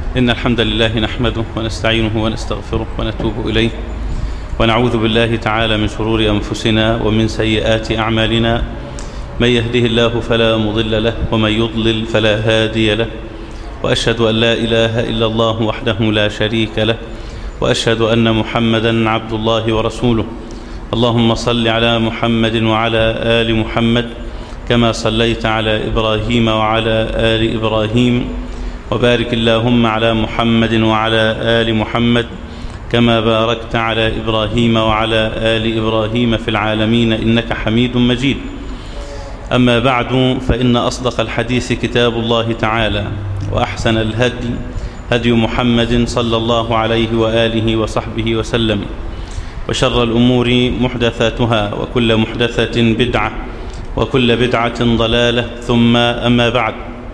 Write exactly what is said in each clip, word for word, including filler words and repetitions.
إن الحمد لله نحمده ونستعينه ونستغفره ونتوب إليه ونعوذ بالله تعالى من شرور أنفسنا ومن سيئات أعمالنا. من يهده الله فلا مضل له ومن يضلل فلا هادي له، وأشهد أن لا إله إلا الله وحده لا شريك له، وأشهد أن محمدا عبد الله ورسوله. اللهم صل على محمد وعلى آل محمد كما صليت على إبراهيم وعلى آل إبراهيم، وبارك اللهم على محمد وعلى آل محمد كما باركت على إبراهيم وعلى آل إبراهيم في العالمين إنك حميد مجيد. أما بعد، فإن أصدق الحديث كتاب الله تعالى، وأحسن الهدي هدي محمد صلى الله عليه وآله وصحبه وسلم، وشر الأمور محدثاتها، وكل محدثة بدعة، وكل بدعة ضلالة، ثم أما بعد،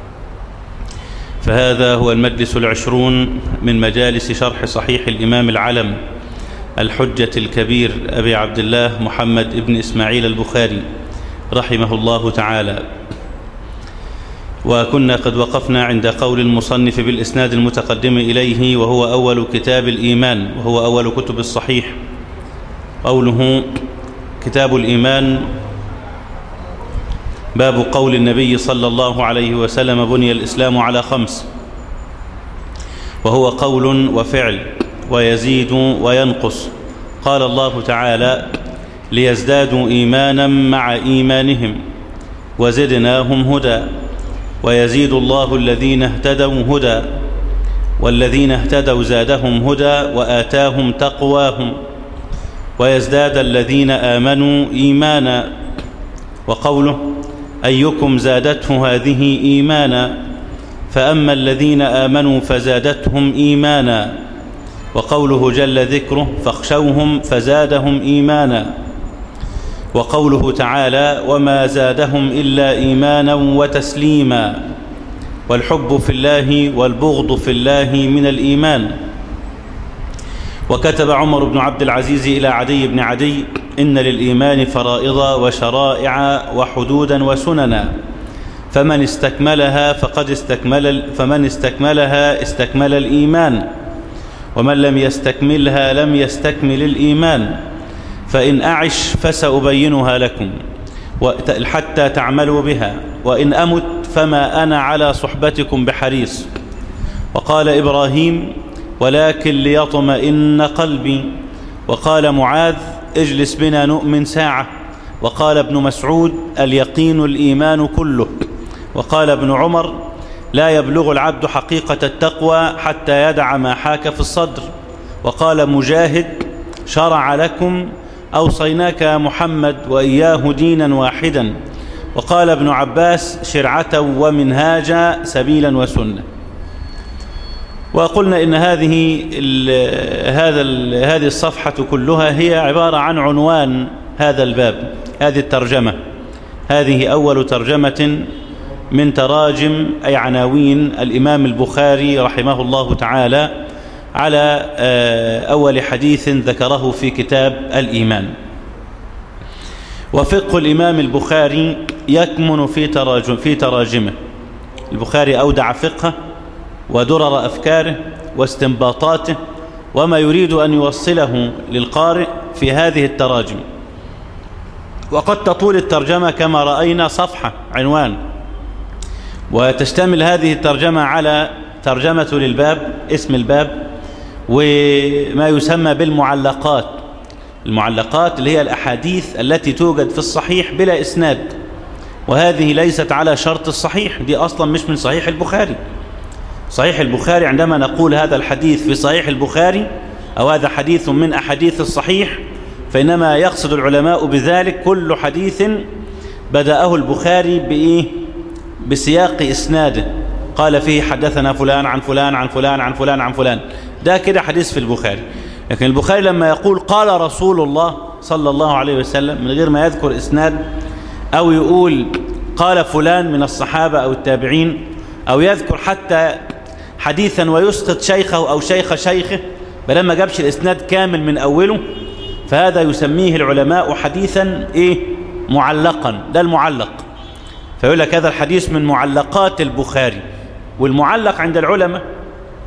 فهذا هو المجلس العشرون من مجالس شرح صحيح الإمام العلم الحجة الكبير أبي عبد الله محمد بن إسماعيل البخاري رحمه الله تعالى. وكنا قد وقفنا عند قول المصنف بالإسناد المتقدم إليه، وهو أول كتاب الإيمان، وهو أول كتب الصحيح. قوله كتاب الإيمان: باب قول النبي صلى الله عليه وسلم: بني الإسلام على خمس، وهو قول وفعل ويزيد وينقص. قال الله تعالى: ليزدادوا إيمانا مع إيمانهم وزدناهم هدى، ويزيد الله الذين اهتدوا هدى، والذين اهتدوا زادهم هدى وآتاهم تقواهم، ويزداد الذين آمنوا إيمانا. وقوله: أيكم زادته هذه إيمانا، فأما الذين آمنوا فزادتهم إيمانا. وقوله جل ذكره: فاخشوهم فزادهم إيمانا. وقوله تعالى: وما زادهم إلا إيمانا وتسليما. والحب في الله والبغض في الله من الإيمان. وكتب عمر بن عبد العزيز إلى عدي بن عدي: إن للإيمان فرائض وشرائع وحدودا وسننا، فمن استكملها فقد استكمل فمن استكملها استكمل الإيمان، ومن لم يستكملها لم يستكمل الإيمان. فإن أعش فسأبينها لكم حتى تعملوا بها، وإن أمت فما أنا على صحبتكم بحريص. وقال إبراهيم: ولكن ليطمئن قلبي. وقال معاذ: اجلس بنا نؤمن ساعة. وقال ابن مسعود: اليقين الإيمان كله. وقال ابن عمر: لا يبلغ العبد حقيقة التقوى حتى يدع ما حاك في الصدر. وقال مجاهد: شرع لكم أوصيناك يا محمد وإياه دينا واحدا. وقال ابن عباس: شرعة ومنهاجا، سبيلا وسنة. وقلنا إن هذه ال هذا ال هذه الصفحة كلها هي عبارة عن عنوان هذا الباب، هذه الترجمة. هذه أول ترجمة من تراجم أي عناوين الإمام البخاري رحمه الله تعالى على أول حديث ذكره في كتاب الإيمان. وفقه الإمام البخاري يكمن في تراجم في تراجمه. البخاري أودع فقهه ودرر أفكاره واستنباطاته وما يريد أن يوصله للقارئ في هذه التراجم. وقد تطول الترجمة كما رأينا صفحة عنوان، وتشتمل هذه الترجمة على ترجمة للباب، اسم الباب، وما يسمى بالمعلقات. المعلقات اللي هي الأحاديث التي توجد في الصحيح بلا إسناد، وهذه ليست على شرط الصحيح، دي أصلا مش من صحيح البخاري. صحيح البخاري عندما نقول هذا الحديث في صحيح البخاري أو هذا حديث من أحاديث الصحيح، فإنما يقصد العلماء بذلك كل حديث بدأه البخاري بإيه؟ بسياق إسناده، قال فيه حدثنا فلان عن فلان عن فلان عن فلان عن فلان، ده كده حديث في البخاري. لكن البخاري لما يقول قال رسول الله صلى الله عليه وسلم من غير ما يذكر إسناد، أو يقول قال فلان من الصحابة أو التابعين، أو يذكر حتى حديثا ويسقط شيخه أو شيخ شيخه، بل ما جابش الإسناد كامل من أوله، فهذا يسميه العلماء حديثا إيه؟ معلقا. ده المعلق. فيقول لك هذا الحديث من معلقات البخاري. والمعلق عند العلماء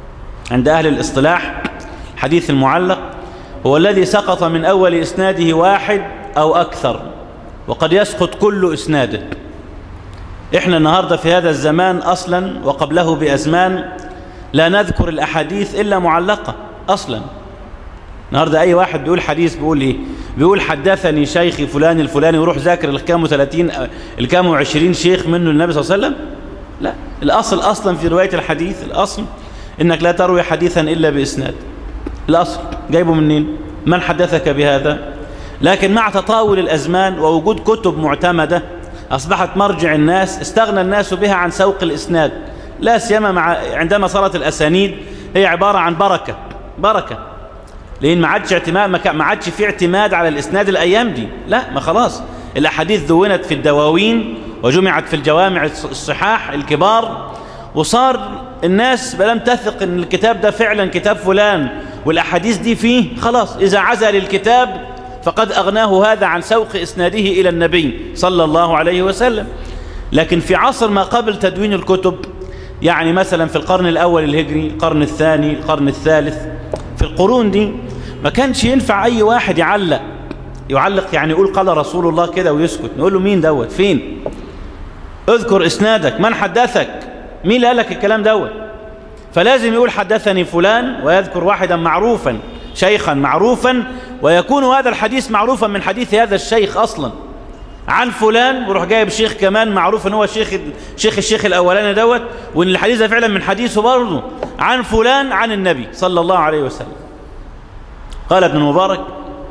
عند أهل الاصطلاح الحديث المعلق هو الذي سقط من أول إسناده واحد أو أكثر، وقد يسقط كل إسناده. إحنا النهاردة في هذا الزمان أصلا وقبله بأزمان لا نذكر الأحاديث إلا معلقة أصلا. النهاردة أي واحد بيقول حديث بيقول إيه؟ بيقول حدثني شيخي فلان الفلاني ويروح ذاكر الكام وثلاثين الكام وعشرين شيخ منه النبي صلى الله عليه وسلم. لا، الأصل أصلا في رواية الحديث الأصل إنك لا تروي حديثا إلا بإسناد. الأصل جايبه منين؟ من حدثك بهذا؟ لكن مع تطاول الأزمان ووجود كتب معتمدة أصبحت مرجع الناس، استغنى الناس بها عن سوق الإسناد، لا سيما مع عندما صارت الأسانيد هي عبارة عن بركة بركة، لأن ما عادش اعتماد ما عادش في اعتماد على الإسناد الأيام دي. لا، ما خلاص الأحاديث دونت في الدواوين وجمعت في الجوامع الصحاح الكبار، وصار الناس بلم تثق ان الكتاب ده فعلا كتاب فلان والأحاديث دي فيه، خلاص إذا عزل الكتاب فقد أغناه هذا عن سوق إسناده إلى النبي صلى الله عليه وسلم. لكن في عصر ما قبل تدوين الكتب، يعني مثلا في القرن الأول الهجري، القرن الثاني، القرن الثالث، في القرون دي ما كانش ينفع أي واحد يعلق يعلق يعني يقول قال رسول الله كده ويسكت. نقول له مين دوت؟ فين؟ اذكر إسنادك، من حدثك؟ مين اللي قال لك الكلام دوت؟ فلازم يقول حدثني فلان ويذكر واحدا معروفا، شيخا معروفا، ويكون هذا الحديث معروفا من حديث هذا الشيخ أصلا عن فلان، وروح جايب شيخ كمان معروف ان هو شيخ شيخ الشيخ الأولاني دوت، وان الحديث ده فعلا من حديثه برضه عن فلان عن النبي صلى الله عليه وسلم. قال ابن المبارك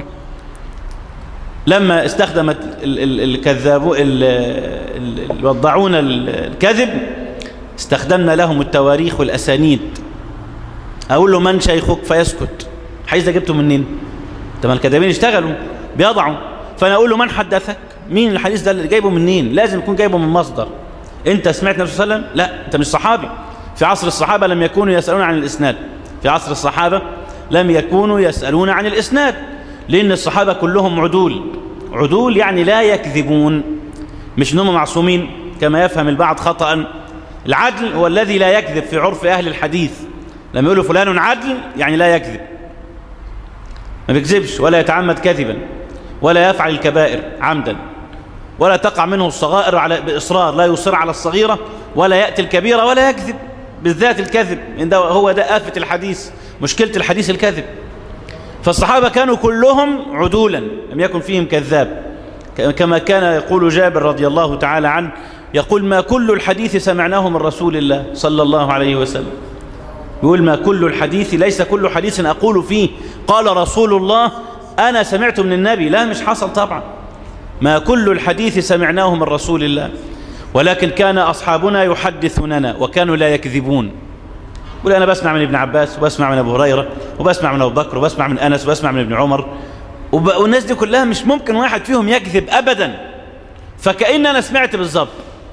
لما استخدمت الكذابون الوضعون الكذب استخدمنا لهم التواريخ والأسانيد. أقول له من شيخك فيسكت. حيث ده جبته منين؟ طب الكذابين اشتغلوا بيضعوا، فأنا أقول له من حدثك؟ مين الحديث ده اللي جايبه منين؟ لازم يكون جايبه من مصدر. أنت سمعت النبي صلى الله عليه وسلم؟ لا، أنت مش صحابي. في عصر الصحابة لم يكونوا يسألون عن الإسناد. في عصر الصحابة لم يكونوا يسألون عن الإسناد، لأن الصحابة كلهم عدول. عدول يعني لا يكذبون، مش انهم معصومين كما يفهم البعض خطأ. العدل هو الذي لا يكذب في عرف أهل الحديث. لما يقولوا فلان عدل يعني لا يكذب، ما بيكذبش ولا يتعمد كذبا ولا يفعل الكبائر عمدا، ولا تقع منه الصغائر على بإصرار، لا يصر على الصغيرة ولا يأتي الكبيرة ولا يكذب، بالذات الكذب إن ده هو ده آفة الحديث، مشكلة الحديث الكذب. فالصحابة كانوا كلهم عدولا، لم يكن فيهم كذاب، كما كان يقول جابر رضي الله تعالى عنه، يقول ما كل الحديث سمعناه من رسول الله صلى الله عليه وسلم. يقول ما كل الحديث، ليس كل حديث أقول فيه قال رسول الله أنا سمعت من النبي، لا مش حصل طبعا. ما كل الحديث سمعناه من رسول الله، ولكن كان أصحابنا يحدثوننا وكانوا لا يكذبون. يقول أنا بسمع من ابن عباس وبسمع من أبو هريرة وبسمع من أبو بكر وبسمع من أنس وبسمع من ابن عمر، والناس دي كلها مش ممكن واحد فيهم يكذب أبدا، فكأن أنا سمعت بالظبط.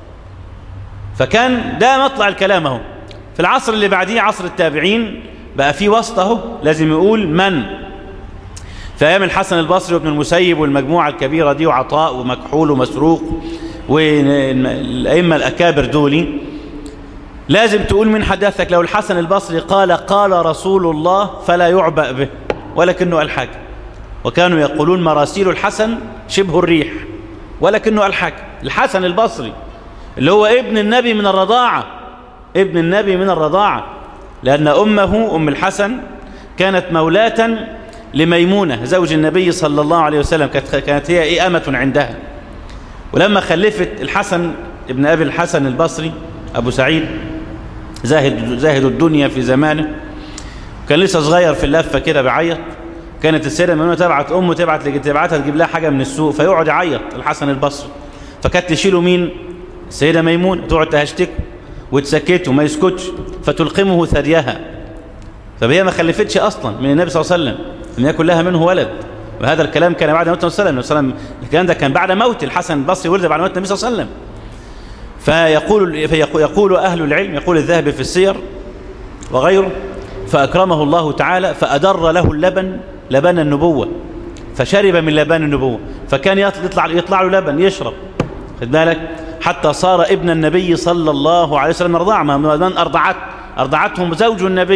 فكان ده مطلع الكلام اهو. في العصر اللي بعديه عصر التابعين بقى في وسط اهو، لازم يقول من. في أيام الحسن البصري وابن المسيب والمجموعة الكبيرة دي وعطاء ومكحول ومسروق والأئمة الأكابر دولي، لازم تقول من حدثك. لو الحسن البصري قال قال رسول الله فلا يعبأ به ولكنه الحاج، وكانوا يقولون مراسيل الحسن شبه الريح، ولكنه الحاج. الحسن البصري اللي هو ابن النبي من الرضاعة، ابن النبي من الرضاعة، لأن أمه أم الحسن كانت مولاة لميمونة زوج النبي صلى الله عليه وسلم، كانت هي إمة عندها. ولما خلفت الحسن ابن أبي الحسن البصري أبو سعيد زاهد, زاهد الدنيا في زمانه، كان لسه صغير في اللفة كده بعيط. كانت السيدة ميمونة تبعت أمه تبعت تبعتها تجيب لها حاجة من السوق، فيقعد يعيط الحسن البصري، فكانت تشيله مين؟ السيدة ميمونة، تقعد تهشتكه وتسكته ما يسكتش، فتلقمه ثديها. فهي ما خلفتش أصلا من النبي صلى الله عليه وسلم، لم يكن لها منه ولد. وهذا الكلام كان بعد موت النبي صلى الله عليه وسلم، الكلام ده كان بعد موت الحسن البصري، ولد بعد موت النبي صلى الله عليه وسلم. فيقول فيقول أهل العلم، يقول الذهبي في السير وغيره، فأكرمه الله تعالى فأدر له اللبن لبن النبوة، فشرب من لبن النبوة، فكان يطلع يطلع له لبن يشرب، خد بالك، حتى صار ابن النبي صلى الله عليه وسلم رضاعة. من أرضعت أرضعتهم زوج النبي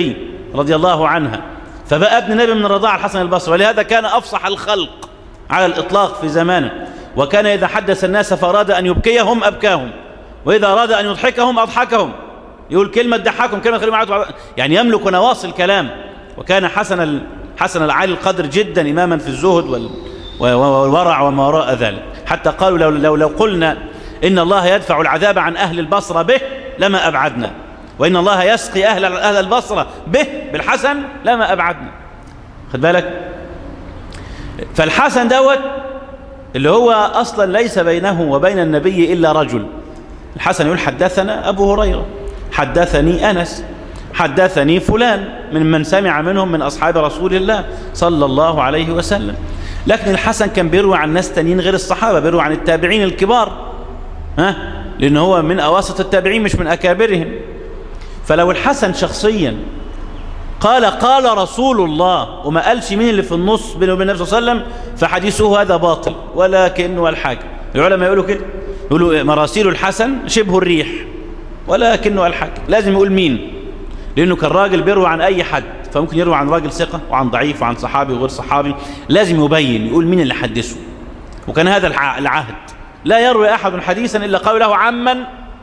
رضي الله عنها، فبقى ابن نبي من الرضاعة الحسن البصري، ولهذا كان أفصح الخلق على الإطلاق في زمانه، وكان إذا حدث الناس فأراد أن يبكيهم أبكاهم، وإذا أراد أن يضحكهم أضحكهم، يقول كلمة تضحكهم كلمة تخليهم يعني يملك نواصي الكلام. وكان حسن حسن العالي القدر جدا إماما في الزهد والورع وما وراء ذلك، حتى قالوا لو, لو, لو قلنا إن الله يدفع العذاب عن أهل البصرة به لما أبعدنا، وإن الله يسقي أهل, أهل البصرة به بالحسن لما أبعدنا. خد بالك؟ فالحسن دوت اللي هو أصلا ليس بينه وبين النبي إلا رجل. الحسن يقول حدثنا أبو هريرة، حدثني أنس، حدثني فلان من من سمع منهم من أصحاب رسول الله صلى الله عليه وسلم. لكن الحسن كان بيروي عن ناس تانيين غير الصحابة، بيروي عن التابعين الكبار، ها، لأنه هو من أواسط التابعين مش من أكابرهم. فلو الحسن شخصيا قال قال رسول الله وما قالش مين اللي في النص بينه وبين النبي صلى الله عليه وسلم فحديثه هذا باطل ولا كأنه ولا حاجة. العلماء يقولوا كده، يقولوا مراسيل الحسن شبه الريح ولا كأنه ولا حاجة، لازم يقول مين، لأنه كان راجل بيروي عن أي حد، فممكن يروي عن راجل ثقة وعن ضعيف وعن صحابي وغير صحابي، لازم يبين يقول مين اللي حدثه. وكان هذا العهد، لا يروي أحد حديثا إلا قالوا له عمن،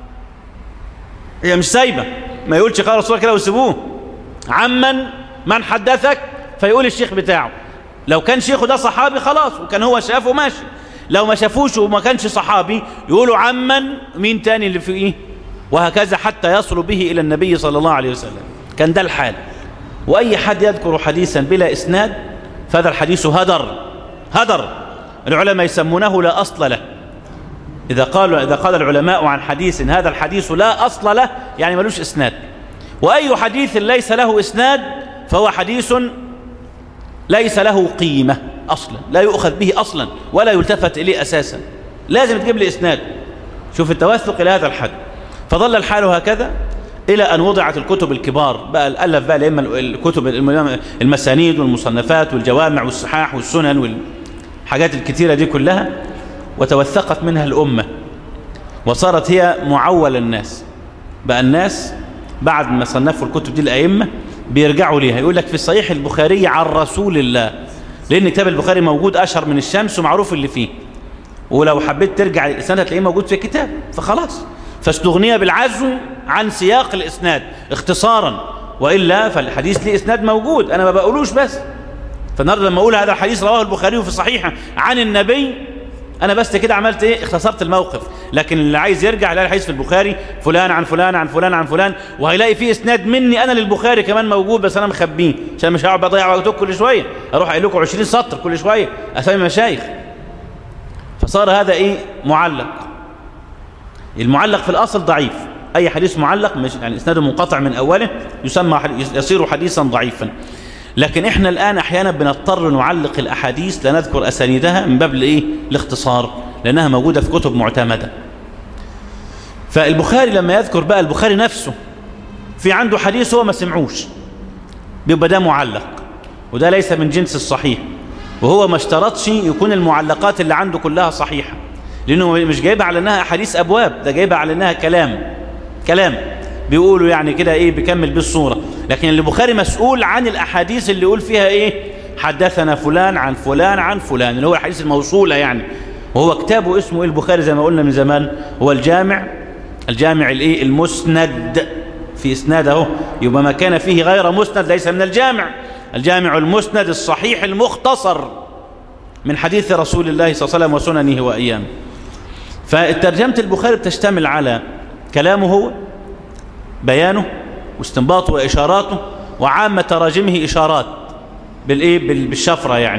هي مش سايبة، ما يقولش قال رسول الله كده ويسيبوه، عمن من حدثك فيقول الشيخ بتاعه. لو كان شيخه ده صحابي خلاص وكان هو شافه ماشي، لو ما شافوش وما كانش صحابي يقولوا عمن مين تاني اللي فيه، وهكذا حتى يصل به إلى النبي صلى الله عليه وسلم. كان ده الحال. وأي حد يذكر حديثا بلا إسناد فهذا الحديث هدر هدر، العلماء يسمونه لا أصل له. إذا قالوا إذا قال العلماء عن حديث هذا الحديث لا أصل له يعني ملوش إسناد. وأي حديث ليس له إسناد فهو حديث ليس له قيمة أصلا، لا يؤخذ به أصلا ولا يلتفت إليه أساسا، لازم تجيب لي إسناد. شوف التوثق إلى هذا الحد. فظل الحال هكذا إلى أن وضعت الكتب الكبار، بقى الألف بقى لإما الكتب المسانيد والمصنفات والجوامع والصحاح والسنن والحاجات الكثيرة دي كلها، وتوثقت منها الأمة وصارت هي معول الناس. بقى الناس بعد ما صنفوا الكتب دي الأئمة بيرجعوا ليها، يقول لك في صحيح البخاري عن رسول الله، لأن كتاب البخاري موجود أشهر من الشمس ومعروف اللي فيه، ولو حبيت ترجع الإسناد هتلاقيه موجود في الكتاب، فخلاص فاستغني بالعزو عن سياق الإسناد اختصارا، وإلا فالحديث ليه إسناد موجود أنا ما بقولوش بس. فالنهارده لما أقول هذا الحديث رواه البخاري في صحيحه عن النبي، أنا بس كده عملت إيه؟ اختصرت الموقف. لكن اللي عايز يرجع يلاقي الحديث في البخاري فلان عن فلان عن فلان عن فلان، وهيلاقي فيه إسناد مني أنا للبخاري كمان موجود، بس أنا مخبيه عشان مش هقعد بضيع وقتكم كل شوية أروح أقول لكم عشرين سطر كل شوية أسامي مشايخ. فصار هذا إيه؟ معلق. المعلق في الأصل ضعيف، أي حديث معلق مش يعني إسناده منقطع من أوله يسمى يصير حديثا ضعيفا. لكن إحنا الآن أحيانا بنضطر نعلق الأحاديث لنذكر أسانيدها من باب الإيه؟ الاختصار، لأنها موجودة في كتب معتمدة. فالبخاري لما يذكر بقى البخاري نفسه في عنده حديث هو ما سمعوش، بيبقى ده معلق، وده ليس من جنس الصحيح، وهو ما اشترطش يكون المعلقات اللي عنده كلها صحيحة، لأنه مش جايبها على أنها أحاديث أبواب، ده جايبها على أنها كلام كلام بيقولوا يعني كده إيه بيكمل بالصورة. لكن البخاري مسؤول عن الأحاديث اللي يقول فيها إيه حدثنا فلان عن فلان عن فلان، اللي هو الحديث الموصولة يعني. وهو كتابه اسمه إيه البخاري زي ما قلنا من زمان، هو الجامع الجامع الإيه المسند، في إسناده يبقى ما كان فيه غير مسند ليس من الجامع. الجامع المسند الصحيح المختصر من حديث رسول الله صلى الله عليه وسلم وسننه وأيامه. فترجمة البخاري بتشتمل على كلامه هو، بيانه واستنباطه وإشاراته، وعامة تراجمه إشارات بالإيه بالشفرة يعني.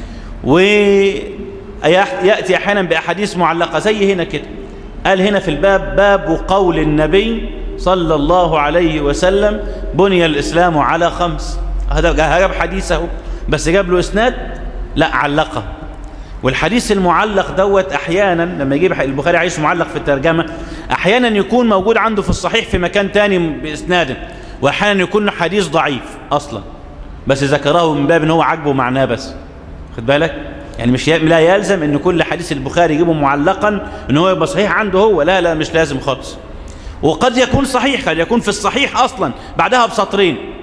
ويأتي أحيانا بأحاديث معلقة زي هنا كده، قال هنا في الباب باب قول النبي صلى الله عليه وسلم بني الإسلام على خمس. هذا جاب حديثه بس جاب له إسناد؟ لا، علقه. والحديث المعلق دوت أحيانا لما يجيب البخاري عايش معلق في الترجمة، أحيانا يكون موجود عنده في الصحيح في مكان تاني بإسناده، وأحيانا يكون حديث ضعيف أصلا بس ذكره من باب ان هو عجبه معناه بس. خد بالك يعني مش لا يلزم ان كل حديث البخاري يجيبه معلقا ان هو يبقى صحيح عنده هو، لا لا مش لازم خالص. وقد يكون صحيح، قد يكون في الصحيح أصلا بعدها بسطرين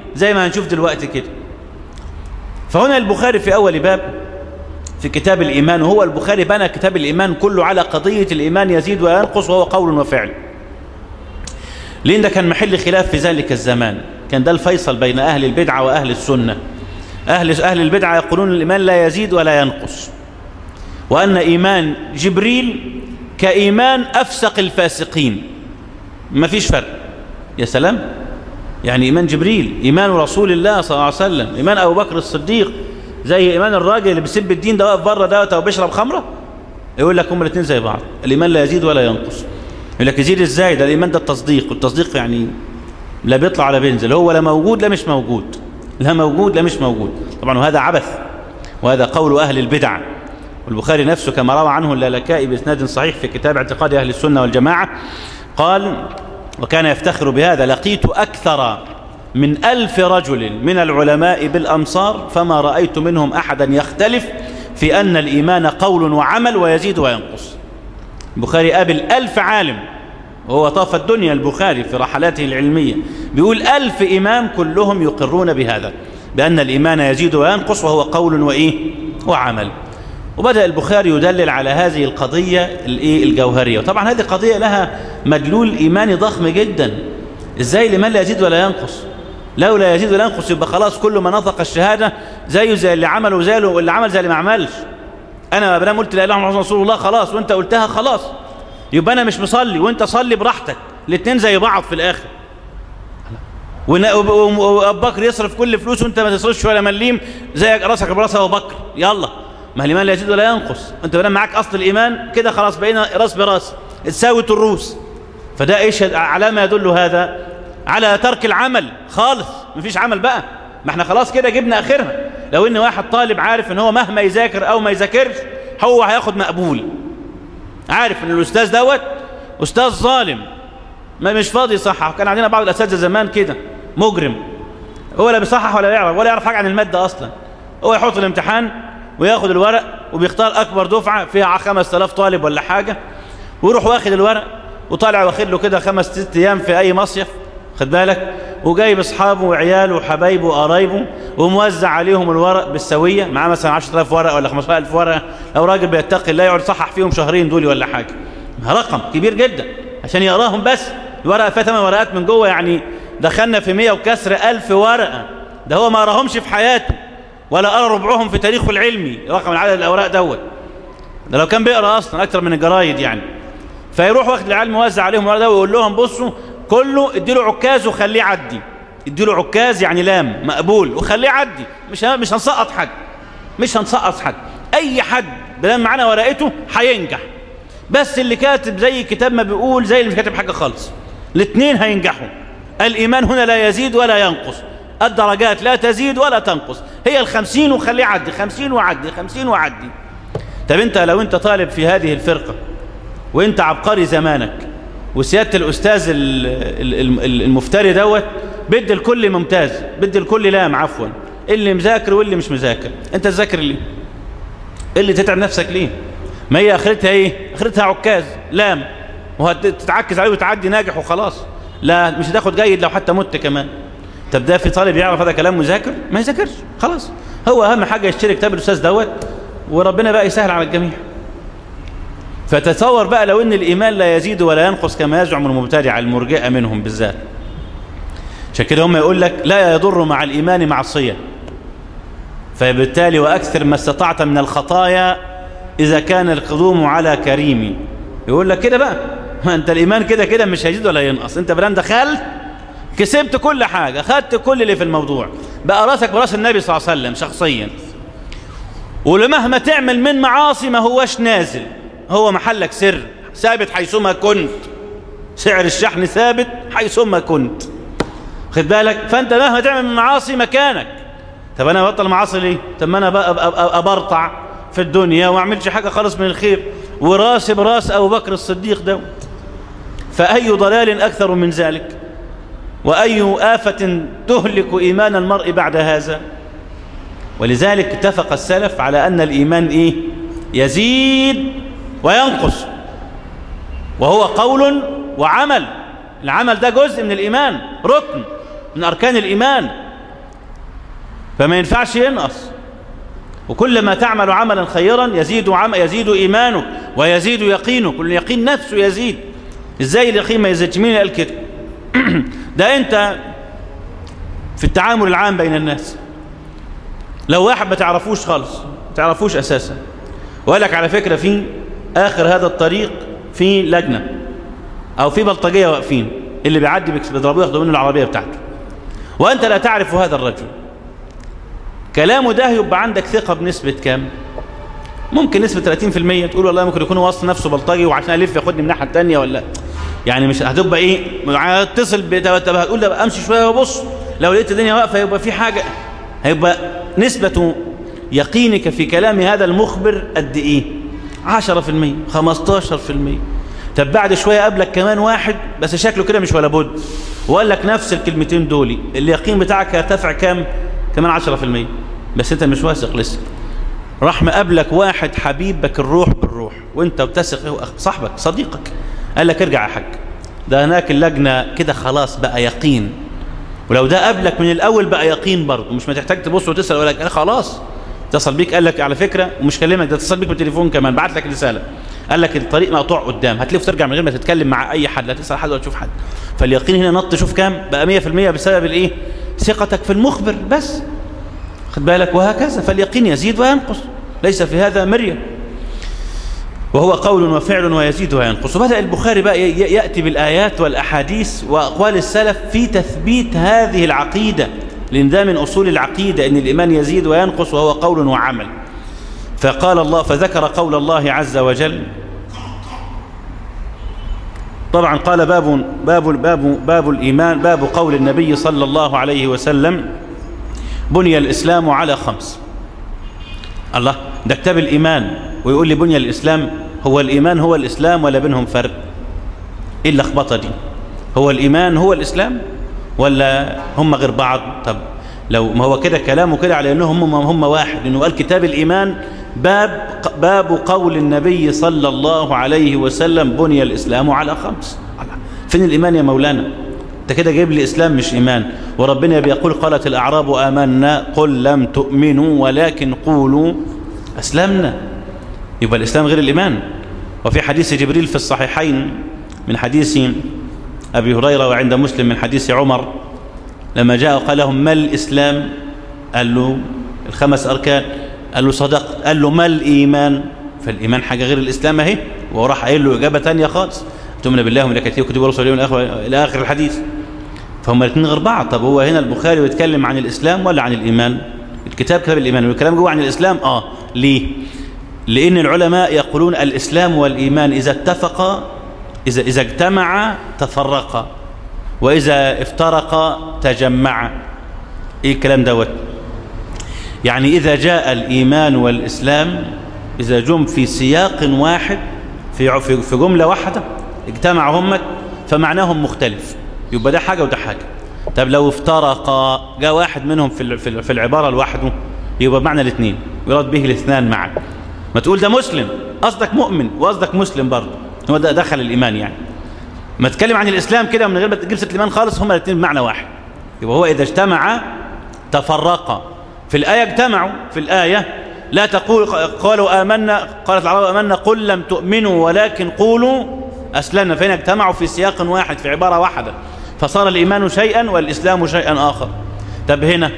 زي ما هنشوف دلوقتي كده. فهنا البخاري في أول باب في كتاب الإيمان، وهو البخاري بنى كتاب الإيمان كله على قضية الإيمان يزيد وينقص وهو قول وفعل، لأن ده كان محل خلاف في ذلك الزمان، كان ده الفيصل بين أهل البدعة وأهل السنة. أهل, أهل البدعة يقولون الإيمان لا يزيد ولا ينقص، وأن إيمان جبريل كإيمان أفسق الفاسقين، ما فيش فرق. يا سلام، يعني إيمان جبريل إيمان رسول الله صلى الله عليه وسلم، إيمان أبو بكر الصديق زي إيمان الراجل اللي بيسب الدين ده واقف بره ده وبيشرب خمرة؟ يقول لك هم الاثنين زي بعض، الإيمان لا يزيد ولا ينقص. يقول لك يزيد ازاي؟ ده الإيمان ده التصديق، والتصديق يعني لا بيطلع ولا بينزل، هو لا موجود لا مش موجود، لا موجود لا مش موجود. طبعا وهذا عبث، وهذا قول أهل البدع. والبخاري نفسه كما روى عنه اللالكائي بإسناد صحيح في كتاب اعتقاد أهل السنة والجماعة قال وكان يفتخر بهذا: لقيت أكثر من ألف رجل من العلماء بالأمصار فما رأيت منهم أحدا يختلف في أن الإيمان قول وعمل ويزيد وينقص. البخاري قابل ألف عالم، وهو طاف الدنيا البخاري في رحلاته العلمية، بيقول ألف إمام كلهم يقرون بهذا، بأن الإيمان يزيد وينقص وهو قول وإيه وعمل. وبدأ البخاري يدلل على هذه القضية الجوهرية. وطبعا هذه قضية لها مدلول إيماني ضخم جدا. إزاي الإيمان لا يزيد ولا ينقص؟ لو لا يزيد ولا ينقص يبقى خلاص كل ما نطق الشهادة زيه زي اللي عمل وزي اللي عمل زي اللي ما عملش. أنا ما قلت لا إله إلا الله رسول الله خلاص وأنت قلتها خلاص، يبقى أنا مش مصلي وأنت صلي براحتك، الاثنين زي بعض في الآخر. وأبو بكر يصرف كل فلوس وأنت ما تصرفش ولا مليم زي راسك براس أبو بكر، يلا ما الإيمان لا يزيد ولا ينقص. أنت بدل معاك أصل الإيمان كده خلاص بقينا راس براس تساوت الروس. فده إيش على ما يدل هذا؟ على ترك العمل خالص، مفيش عمل بقى، ما احنا خلاص كده جبنا آخرها. لو إن واحد طالب عارف إن هو مهما يذاكر أو ما يذاكرش هو هياخد مقبول، عارف إن الأستاذ دوت أستاذ ظالم ما مش فاضي يصحح. كان عندنا بعض الأساتذة زمان كده مجرم، هو لا بيصحح ولا يعرف ولا يعرف حاجة عن المادة أصلا. هو يحط الامتحان وياخد الورق وبيختار أكبر دفعة فيها خمس آلاف طالب ولا حاجة، ويروح واخد الورق وطالع واخد له كده خمس ست أيام في أي مصيف، خد بالك، وجايب أصحابه وعياله وحبايبه وقرايبه وموزع عليهم الورق بالسوية، معاه مثلا عشرة آلاف ورقة ولا خمسة آلاف ورقة. لو راجل بيتقي الله يقعد يصحح فيهم شهرين دول ولا حاجة، رقم كبير جدا عشان يقراهم بس. الورقة فيها ثمان ورقات من جوه، يعني دخلنا في مية وكسر ألف ورقة. ده هو ما قراهمش في حياته ولا قرا ربعهم في تاريخه العلمي، رقم العدد الأوراق دوت. ده لو كان بيقرا أصلا أكتر من الجرايد يعني. فيروح واخد العيال موزع عليهم الورق ده ويقول لهم بصوا كله اديله عكاز وخليه يعدي، اديله عكاز يعني لام مقبول وخليه يعدي، مش مش هنسقط حد، مش هنسقط حد. أي حد بدل معانا ورقته هينجح، بس اللي كاتب زي كتاب ما بيقول زي اللي مش كاتب حاجة خالص، الاثنين هينجحوا. الإيمان هنا لا يزيد ولا ينقص، الدرجات لا تزيد ولا تنقص، هي الخمسين وخليه يعدي، خمسين وعدي، خمسين وعدي. طب انت لو انت طالب في هذه الفرقة وانت عبقري زمانك وسيادة الأستاذ المفتري دوت بدي الكل ممتاز، بدي الكل لام عفوا، اللي مذاكر واللي مش مذاكر، انت تذاكر ليه؟ اللي تتعب نفسك ليه؟ ما هي اخرتها ايه؟ اخرتها عكاز لام، وهتتعكز عليه وتعدي ناجح وخلاص، لا مش هتاخد جيد لو حتى مت كمان. طب ده في طالب يعرف هذا كلام مذاكر؟ ما يذاكرش خلاص. هو اهم حاجه يشتري كتاب الاستاذ دوت وربنا بقى يسهل على الجميع. فتتصور بقى لو ان الايمان لا يزيد ولا ينقص كما يزعم المبتدعه المرجئه منهم بالذات. عشان كده هم يقول لك لا يضر مع الايمان معصيه، فبالتالي واكثر ما استطعت من الخطايا اذا كان القدوم على كريم. يقول لك كده بقى، ما انت الايمان كده كده مش هيزيد ولا ينقص، انت بلان دخلت كسبت كل حاجه، خدت كل اللي في الموضوع، بقى راسك براس النبي صلى الله عليه وسلم شخصيا. ولمهما تعمل من معاصي ما هوش نازل، هو محلك سر ثابت حيثما كنت، سعر الشحن ثابت حيثما كنت، خد بالك. فانت مهما تعمل من معاصي مكانك. طب انا ابطل معاصي ليه؟ طب ما انا بقى ابرطع في الدنيا وما اعملش حاجه خالص من الخير، وراسي براس ابو بكر الصديق ده. فاي ضلال اكثر من ذلك، واي آفة تهلك ايمان المرء بعد هذا. ولذلك اتفق السلف على ان الايمان ايه؟ يزيد وينقص، وهو قول وعمل. العمل ده جزء من الإيمان، ركن من أركان الإيمان. فما ينفعش ينقص. وكل ما تعمل عملا خيرا يزيد عم يزيد إيمانك ويزيد يقينك، كل اليقين نفسه يزيد. إزاي اليقين ما يزيدش؟ مين قال كده؟ ده أنت في التعامل العام بين الناس لو واحد ما تعرفوش خالص، ما تعرفوش أساسا، وقال لك على فكرة في آخر هذا الطريق في لجنة أو في بلطجية واقفين، اللي بيعدي بيضربوه ياخدوا منه العربية بتاعته، وأنت لا تعرف هذا الرجل، كلامه ده يبقى عندك ثقة بنسبة كام؟ ممكن نسبة ثلاثين في المية. تقول والله ممكن يكون وصل نفسه بلطجي وعشان ألف ياخدني من الناحية الثانية، ولا يعني مش هتبقى إيه؟ هتصل هتقول ده أمشي شوية وبص لو لقيت الدنيا واقفة يبقى في حاجة. هيبقى نسبة يقينك في كلام هذا المخبر قد إيه؟ عشرة في المية، خمستاشر في المية. طب بعد شوية قابلك كمان واحد بس شكله كده مش ولا بد وقال لك نفس الكلمتين دولي، اليقين بتاعك هيرتفع كام؟ كمان عشرة في المية، بس انت مش واثق لسه. راح مقابلك واحد حبيبك الروح بالروح وانت بتثق صاحبك صديقك، قال لك ارجع يا حاج، ده هناك اللجنة كده خلاص بقى يقين. ولو ده قابلك من الاول بقى يقين برضه، مش محتاج تبص وتسال ولا لك خلاص اتصل بيك قال لك على فكره، ومش كلمك ده اتصل بيك بالتليفون كمان، بعت لك رساله قال لك الطريق مقطوع قدام، هتلف ترجع من غير ما تتكلم مع اي حد، لا تسال حد ولا تشوف حد. فاليقين هنا نط شوف كام بقى؟ مية في المية بسبب الايه؟ ثقتك في المخبر بس، خد بالك. وهكذا فاليقين يزيد وينقص، ليس في هذا مرية، وهو قول وفعل ويزيد وينقص. وبدأ البخاري بقى يأتي بالآيات والأحاديث وأقوال السلف في تثبيت هذه العقيدة، لأن ده من أصول العقيدة أن الإيمان يزيد وينقص وهو قول وعمل. فقال الله فذكر قول الله عز وجل، طبعا قال باب باب باب باب الإيمان، باب قول النبي صلى الله عليه وسلم بني الإسلام على خمس. الله، ده كتاب الإيمان ويقول لي بني الإسلام؟ هو الإيمان هو الإسلام ولا بينهم فرق؟ إيه اللخبطة دي؟ هو الإيمان هو الإسلام ولا هم غير بعض؟ طب لو ما هو كده كلامه كده على أنهم هم, هم واحد، لأنه قال كتاب الإيمان باب باب قول النبي صلى الله عليه وسلم بني الإسلام على خمس. فين الإيمان يا مولانا؟ انت كده جايب لي إسلام مش إيمان. وربنا بيقول قالت الأعراب آمنا قل لم تؤمنوا ولكن قولوا أسلمنا. يبقى الإسلام غير الإيمان. وفي حديث جبريل في الصحيحين من حديث أبي هريرة وعند مسلم من حديث عمر لما جاء قال لهم ما الإسلام؟ قال له الخمس أركان. قال له صدقت. قال له ما الإيمان؟ فالإيمان حاجة غير الإسلام اهي. وراح قايل له إجابة تانية خالص، تؤمن بالله وملائكته وكتبه ورسله إلى آخر الحديث. فهم الاثنين غير بعض. طب هو هنا البخاري بيتكلم عن الإسلام ولا عن الإيمان؟ الكتاب كتاب الإيمان والكلام جوه عن الإسلام. آه ليه؟ لأن العلماء يقولون الإسلام والإيمان إذا اتفقا إذا إذا اجتمعا تفرقا وإذا افترقا تجمعا. إيه الكلام دوت؟ يعني إذا جاء الإيمان والإسلام إذا جم في سياق واحد في في جملة واحدة اجتمعوا هم فمعناهم مختلف، يبقى ده حاجة وده حاجة. طب لو افترقا جاء واحد منهم في في العبارة لوحده يبقى معنى الاثنين، يراد به الاثنان معا. ما تقول ده مسلم قصدك مؤمن وقصدك مسلم برضه، هو ده دخل الإيمان. يعني ما تتكلم عن الإسلام كده من غير ما تجيب سيرة الإيمان خالص، هما الاثنين بمعنى واحد. يبقى هو إذا اجتمعا تفرقا. في الآية اجتمعوا، في الآية لا تقول قالوا آمنا قالت العرب آمنا قل لم تؤمنوا ولكن قولوا أسلمنا. فهنا اجتمعوا في سياق واحد في عبارة واحدة فصار الإيمان شيئا والإسلام شيئا آخر. طب هنا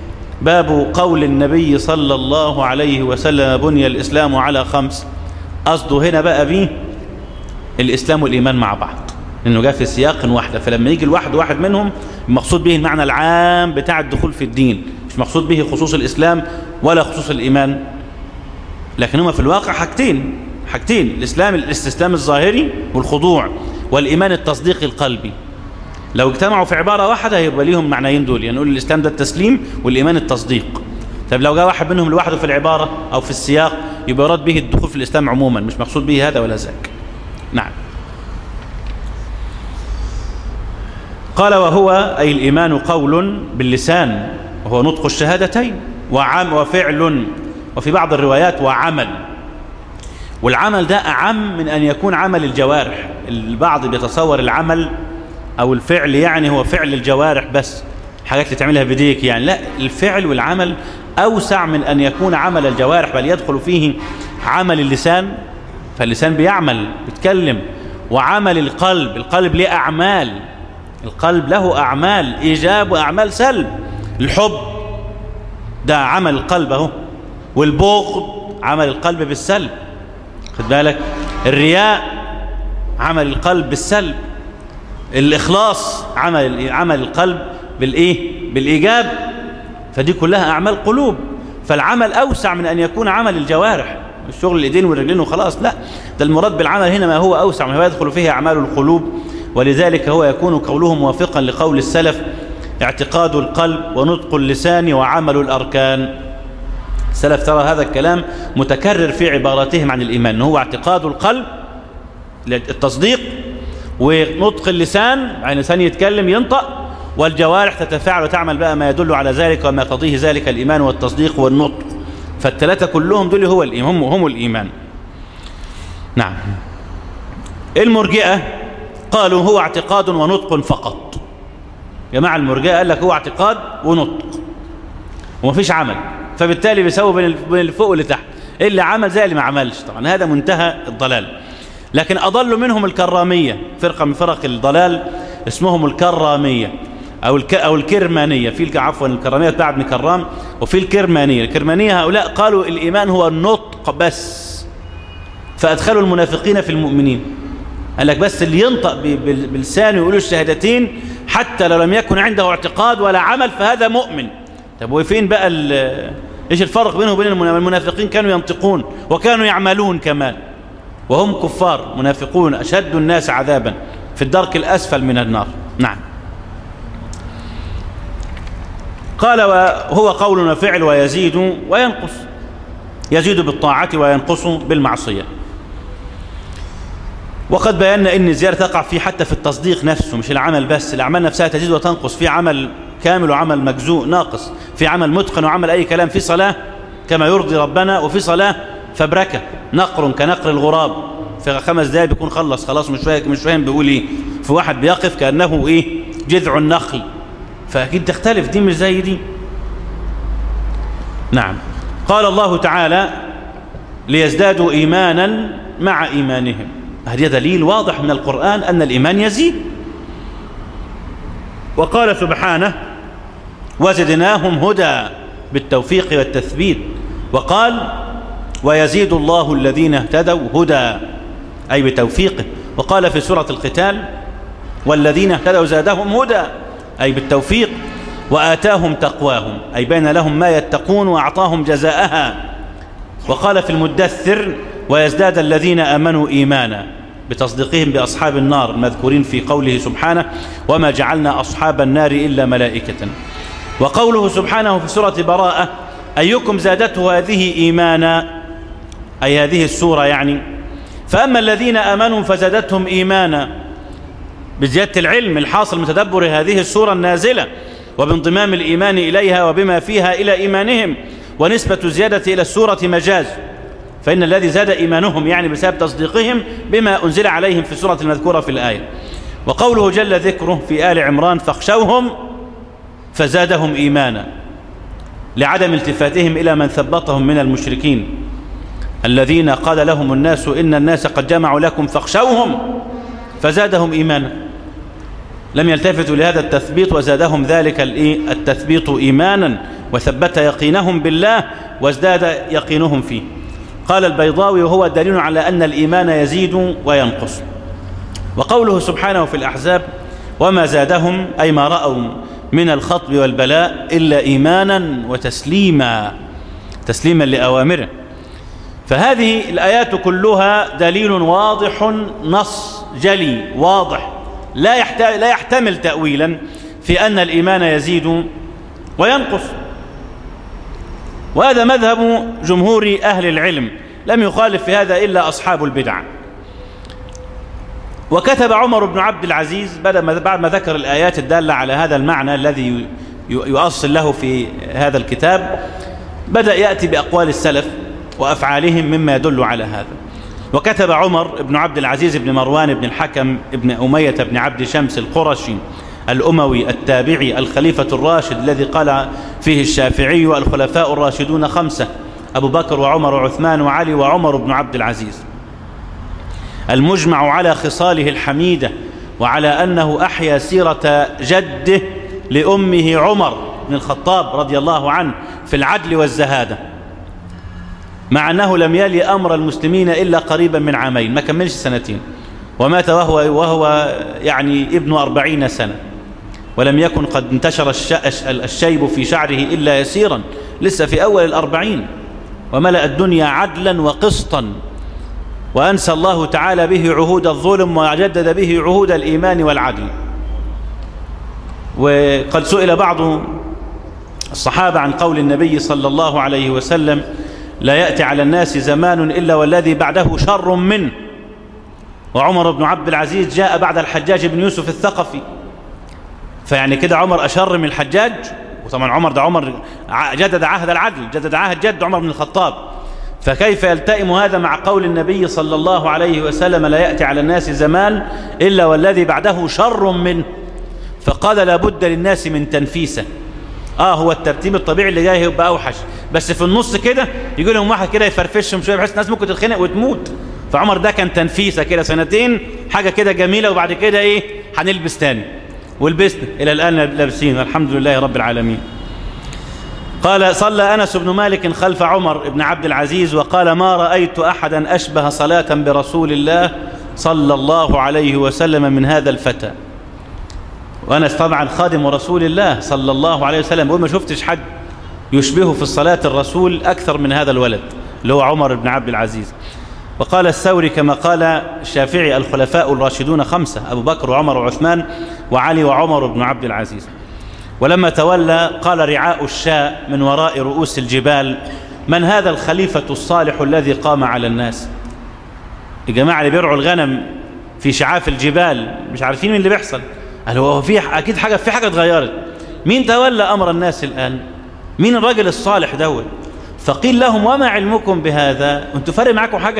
باب قول النبي صلى الله عليه وسلم بني الإسلام على خمس، قصده هنا بقى به الإسلام والإيمان مع بعض، لأنه جاء في سياق واحدة. فلما يجي الواحد واحد منهم مقصود به المعنى العام بتاع الدخول في الدين، مش مقصود به خصوص الإسلام ولا خصوص الإيمان. لكن هما في الواقع حاجتين حاجتين الإسلام الاستسلام الظاهري والخضوع، والإيمان التصديق القلبي. لو اجتمعوا في عبارة واحدة هيبقى ليهم معنيين دول، يعني نقول الإسلام ده التسليم والإيمان التصديق. طب لو جاء واحد منهم لوحده في العبارة أو في السياق يبقى يراد به الدخول في الإسلام عموما، مش مقصود به هذا ولا ذاك. نعم. قال وهو أي الإيمان قول باللسان وهو نطق الشهادتين وعم وفعل، وفي بعض الروايات وعمل. والعمل ده أعم من أن يكون عمل الجوارح. البعض بيتصور العمل أو الفعل يعني هو فعل الجوارح بس، حاجات اللي تعملها بديك يعني، لا، الفعل والعمل أوسع من أن يكون عمل الجوارح، بل يدخل فيه عمل اللسان، فاللسان بيعمل بيتكلم، وعمل القلب، القلب ليه أعمال، القلب له أعمال إيجاب وأعمال سلب. الحب ده عمل القلب اهو، والبغض عمل القلب بالسلب، خد بالك. الرياء عمل القلب بالسلب، الإخلاص عمل عمل القلب بالإيه؟ بالإيجاب. فدي كلها أعمال قلوب، فالعمل أوسع من أن يكون عمل الجوارح، الشغل الإيدين والرجلين وخلاص، لا، ده المراد بالعمل هنا ما هو أوسع، ما هو يدخل فيه أعمال القلوب. ولذلك هو يكون قوله موافقا لقول السلف: اعتقاد القلب ونطق اللسان وعمل الأركان. السلف ترى هذا الكلام متكرر في عباراتهم عن الإيمان، هو اعتقاد القلب التصديق، ونطق اللسان يعني اللسان يتكلم ينطق، والجوارح تتفاعل وتعمل بقى ما يدل على ذلك وما يقتضيه ذلك الإيمان والتصديق والنطق. فالثلاثة كلهم دول هو الإيمان، هم, هم الإيمان. نعم. المرجئة قالوا هو اعتقاد ونطق فقط. جماعة المرجئة قال لك هو اعتقاد ونطق ومفيش عمل، فبالتالي بيسوي بين اللي فوق واللي تحت، اللي عمل زي اللي ما عملش. طبعا هذا منتهى الضلال. لكن أضل منهم الكرامية، فرقة من فرق الضلال اسمهم الكرامية أو الك أو الكرمانية. في عفوا الكرامية بتاع ابن كرام، وفي الكرمانية. الكرمانية هؤلاء قالوا الإيمان هو النطق بس، فأدخلوا المنافقين في المؤمنين. قال لك بس اللي ينطق بلسانه ويقول الشهادتين حتى لو لم يكن عنده اعتقاد ولا عمل فهذا مؤمن. طب وفين بقى ايش الفرق بينه وبين المنافقين؟ كانوا ينطقون وكانوا يعملون كمان، وهم كفار منافقون أشد الناس عذابا في الدرك الأسفل من النار. نعم. قال وهو قول وفعل ويزيد وينقص، يزيد بالطاعة وينقص بالمعصية. وقد بينا ان الزيادة تقع فيه حتى في التصديق نفسه، مش العمل بس، الأعمال نفسها تزيد وتنقص، في عمل كامل وعمل مجزوء ناقص، في عمل متقن وعمل أي كلام، في صلاة كما يرضي ربنا، وفي صلاة فبركة نقر كنقر الغراب، في خمس دقايق بيكون خلص خلاص، مش فاهم مش فاهم بيقول ايه، في واحد بيقف كأنه ايه جذع النخل، فأكيد تختلف، دي مش زي دي. نعم. قال الله تعالى ليزدادوا إيمانا مع إيمانهم، هذا دليل واضح من القرآن أن الإيمان يزيد. وقال سبحانه وزدناهم هدى بالتوفيق والتثبيت، وقال ويزيد الله الذين اهتدوا هدى أي بتوفيقه. وقال في سورة القتال والذين اهتدوا زادهم هدى أي بالتوفيق، وآتاهم تقواهم أي بين لهم ما يتقون وأعطاهم جزاءها. وقال في المدثر ويزداد الذين آمنوا إيمانا بتصديقهم بأصحاب النار المذكورين في قوله سبحانه وما جعلنا أصحاب النار إلا ملائكة. وقوله سبحانه في سورة براءة أيكم زادته هذه إيمانا أي هذه السورة يعني، فأما الذين آمنوا فزادتهم إيمانا بزيادة العلم الحاصل من تدبر هذه السورة النازلة وبانضمام الإيمان إليها وبما فيها إلى إيمانهم، ونسبة الزيادة إلى السورة مجاز، فإن الذي زاد إيمانهم يعني بسبب تصديقهم بما أنزل عليهم في السورة المذكورة في الآية. وقوله جل ذكره في آل عمران فاخشوهم فزادهم إيمانا لعدم التفاتهم إلى من ثبطهم من المشركين الذين قال لهم الناس إن الناس قد جمعوا لكم فاخشوهم فزادهم إيمانا، لم يلتفتوا لهذا التثبيط وزادهم ذلك التثبيط إيمانا وثبت يقينهم بالله وازداد يقينهم فيه. قال البيضاوي وهو دليل على أن الإيمان يزيد وينقص. وقوله سبحانه في الأحزاب وما زادهم أي ما رأوا من الخطب والبلاء إلا إيمانا وتسليما، تسليما لأوامره. فهذه الآيات كلها دليل واضح نص جلي واضح لا يحتمل, لا يحتمل تأويلا في أن الإيمان يزيد وينقص. وهذا مذهب جمهور أهل العلم، لم يخالف في هذا إلا أصحاب البدع. وكتب عمر بن عبد العزيز بعد ما ذكر الآيات الدالة على هذا المعنى الذي يؤصل له في هذا الكتاب، بدأ يأتي بأقوال السلف وأفعالهم مما يدل على هذا. وكتب عمر بن عبد العزيز بن مروان بن الحكم بن أمية بن عبد شمس القرشي الأموي التابعي الخليفة الراشد الذي قال فيه الشافعي الخلفاء الراشدون خمسة: أبو بكر وعمر وعثمان وعلي وعمر بن عبد العزيز، المجمع على خصاله الحميدة وعلى أنه أحيا سيرة جده لأمه عمر بن الخطاب رضي الله عنه في العدل والزهادة، مع أنه لم يلي أمر المسلمين إلا قريبا من عامين، ما كملش سنتين، ومات وهو, وهو يعني ابن أربعين سنة، ولم يكن قد انتشر الشيب في شعره إلا يسيرا، لسه في أول الأربعين، وملأ الدنيا عدلا وقسطا، وأنسى الله تعالى به عهود الظلم وجدد به عهود الإيمان والعدل. وقد سئل بعض الصحابة عن قول النبي صلى الله عليه وسلم: لا يأتي على الناس زمان إلا والذي بعده شر منه. وعمر بن عبد العزيز جاء بعد الحجاج بن يوسف الثقفي، فيعني كده عمر أشر من الحجاج. وطبعا عمر ده عمر جدد عهد العدل، جدد عهد جد عمر بن الخطاب، فكيف يلتئم هذا مع قول النبي صلى الله عليه وسلم: لا يأتي على الناس زمان إلا والذي بعده شر منه. فقال: لابد للناس من تنفيسه. اه هو الترتيب الطبيعي اللي جاي يبقى اوحش، بس في النص كده يجي لهم واحد كده يفرفشهم شويه بحيث الناس ممكن تتخنق وتموت. فعمر ده كان تنفيسه كده سنتين، حاجه كده جميله، وبعد كده ايه هنلبس تاني، ولبسنا الى الان لابسين الحمد لله رب العالمين. قال: صلى أنس بن مالك خلف عمر بن عبد العزيز وقال: ما رأيت أحدا أشبه صلاة برسول الله صلى الله عليه وسلم من هذا الفتى. وأنس طبعا خادم رسول الله صلى الله عليه وسلم، وما شفتش حد يشبهه في الصلاة الرسول أكثر من هذا الولد اللي هو عمر بن عبد العزيز. وقال الثوري كما قال الشافعي: الخلفاء الراشدون خمسة: أبو بكر وعمر وعثمان وعلي وعمر بن عبد العزيز. ولما تولى قال رعاء الشاء من وراء رؤوس الجبال: من هذا الخليفة الصالح الذي قام على الناس؟ الجماعة اللي بيرعوا الغنم في شعاف الجبال مش عارفين مين اللي بيحصل. قال: هو في أكيد حاجة، في حاجة اتغيرت، مين تولى أمر الناس الآن؟ مين الرجل الصالح دوت؟ فقيل لهم: وما علمكم بهذا؟ انتوا فارق معاكم حاجة؟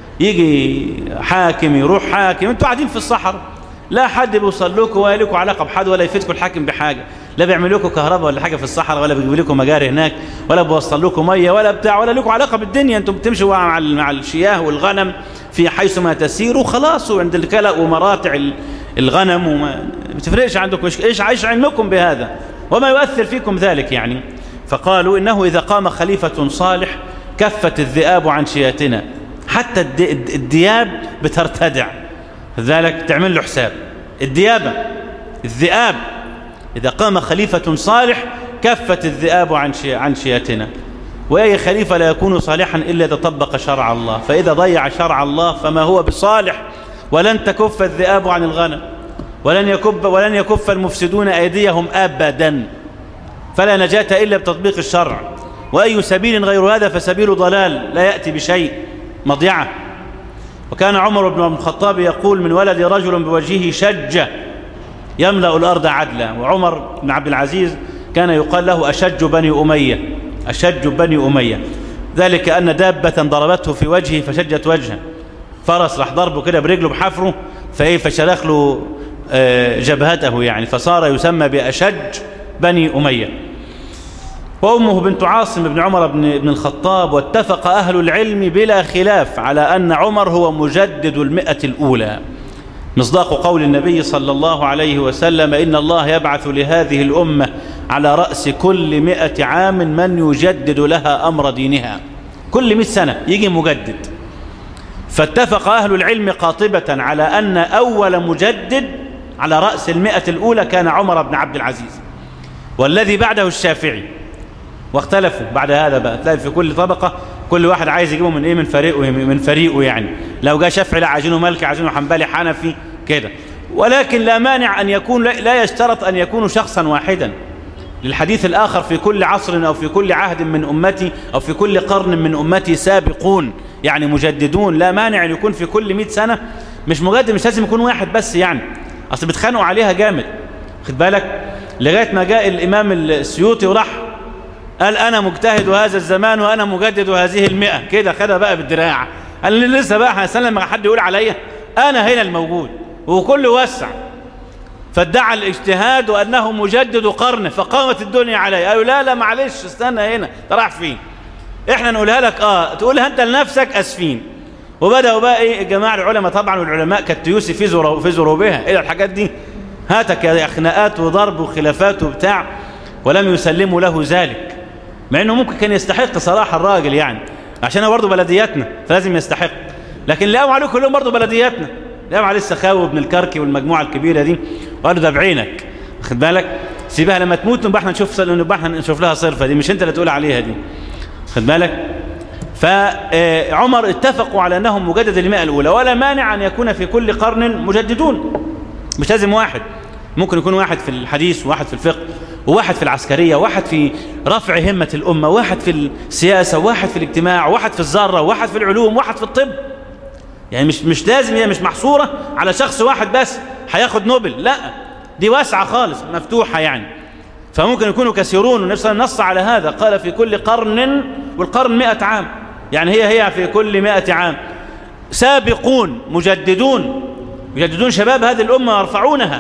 يجي حاكم يروح حاكم، انتوا قاعدين في الصحراء، لا حد بيوصل لكم ولا لكم علاقة بحد ولا يفيدكم الحاكم بحاجة، لا بيعمل لكم كهرباء ولا حاجة في الصحراء، ولا بيجيب لكم مجاري هناك، ولا بيوصل لكم مية ولا بتاع، ولا لكم علاقة بالدنيا. انتم بتمشوا مع مع الشياه والغنم في حيث ما تسيروا خلاص، وعند الكلأ ومراتع الغنم، وما بتفرقش عندكم ايش عايش علمكم بهذا، وما يؤثر فيكم ذلك يعني. فقالوا: إنه إذا قام خليفة صالح كفت الذئاب عن شياتنا، حتى الدياب بترتدع، ذلك تعمل له حساب. الديابة الذئاب إذا قام خليفة صالح كفت الذئاب عن شي عن شياتنا. وأي خليفة لا يكون صالحا إلا إذا طبق شرع الله، فإذا ضيع شرع الله فما هو بصالح. ولن تكف الذئاب عن الغنم، ولن يكف ولن يكف المفسدون أيديهم أبدا، فلا نجاة إلا بتطبيق الشرع. وأي سبيل غير هذا فسبيل ضلال لا يأتي بشيء، مضيعة. وكان عمر بن الخطاب يقول: من ولد رجل بوجهه شجة يملأ الأرض عدلا. وعمر بن عبد العزيز كان يقال له أشج بني أمية، أشج بني أمية، ذلك أن دابة ضربته في وجهه فشجت وجهه، فرس راح ضربه كده برجله بحفره فإيه فشرخ له جبهته يعني، فصار يسمى بأشج بني أمية. وأمه بنت عاصم بن عمر بن الخطاب. واتفق أهل العلم بلا خلاف على أن عمر هو مجدد المئة الأولى، مصداق قول النبي صلى الله عليه وسلم: إن الله يبعث لهذه الأمة على رأس كل مئة عام من يجدد لها أمر دينها. كل مئة سنة يجي مجدد. فاتفق أهل العلم قاطبة على أن أول مجدد على رأس المئة الأولى كان عمر بن عبد العزيز، والذي بعده الشافعي. واختلفوا بعد هذا بقى، تلاقي في كل طبقة كل واحد عايز يجيبه من ايه من فريقه من فريقه يعني، لو جاء شافعي لا عايزينه مالكي، عايزينه حنبلي، حنفي كده. ولكن لا مانع أن يكون، لا يشترط أن يكونوا شخصا واحدا. للحديث الآخر: في كل عصر أو في كل عهد من أمتي أو في كل قرن من أمتي سابقون، يعني مجددون. لا مانع أن يكون في كل مئة سنة مش مجدد، مش لازم يكون واحد بس يعني، أصل بتخانقوا عليها جامد، خد بالك، لغاية ما جاء الإمام السيوطي وراح قال: أنا مجتهد هذا الزمان وأنا مجدد هذه المئة، كده خدها بقى بالدراع. قال لي لسه بقى هنسلم لما حد يقول عليا أنا هنا الموجود، وكله وسع. فادعى الاجتهاد وأنه مجدد قرن فقامت الدنيا عليه. قالوا لا لا معلش استنى هنا، راح فين؟ احنا نقولها لك اه تقولها انت لنفسك اسفين. وبدأوا بقى ايه الجماعة العلماء طبعا، والعلماء كالتيوسي في زرو في زروبها الى الحاجات دي، هاتك يا خناقات وضرب وخلافات وبتاع، ولم يسلموا له ذلك، مع انه ممكن كان يستحق صراحة الراجل يعني، عشان هو برضه بلدياتنا فلازم يستحق، لكن لقوا عليه كلهم برضه بلدياتنا، لقوا عليه السخاوي وابن الكركي والمجموعة الكبيرة دي، وقالوا ده بعينك واخد بالك، سيبها لما تموت نبقى احنا نشوف نبقى احنا نشوف لها صرفة، دي مش انت اللي تقول عليها دي، واخد بالك. فعمر اتفقوا على أنهم مجدد المئة الأولى، ولا مانع أن يكون في كل قرن مجددون، مش لازم واحد، ممكن يكون واحد في الحديث وواحد في الفقه وواحد في العسكرية وواحد في رفع همة الأمة وواحد في السياسة وواحد في الاجتماع وواحد في الذرة وواحد في العلوم وواحد في الطب، يعني مش مش لازم، هي مش محصورة على شخص واحد بس هياخد نوبل، لا دي واسعة خالص مفتوحة يعني، فممكن يكونوا كثيرون، والنبي صلى الله عليه وسلم نص على هذا، قال في كل قرن، والقرن مئة عام، يعني هي هي في كل مئة عام سابقون مجددون يجددون شباب هذه الأمة ويرفعونها.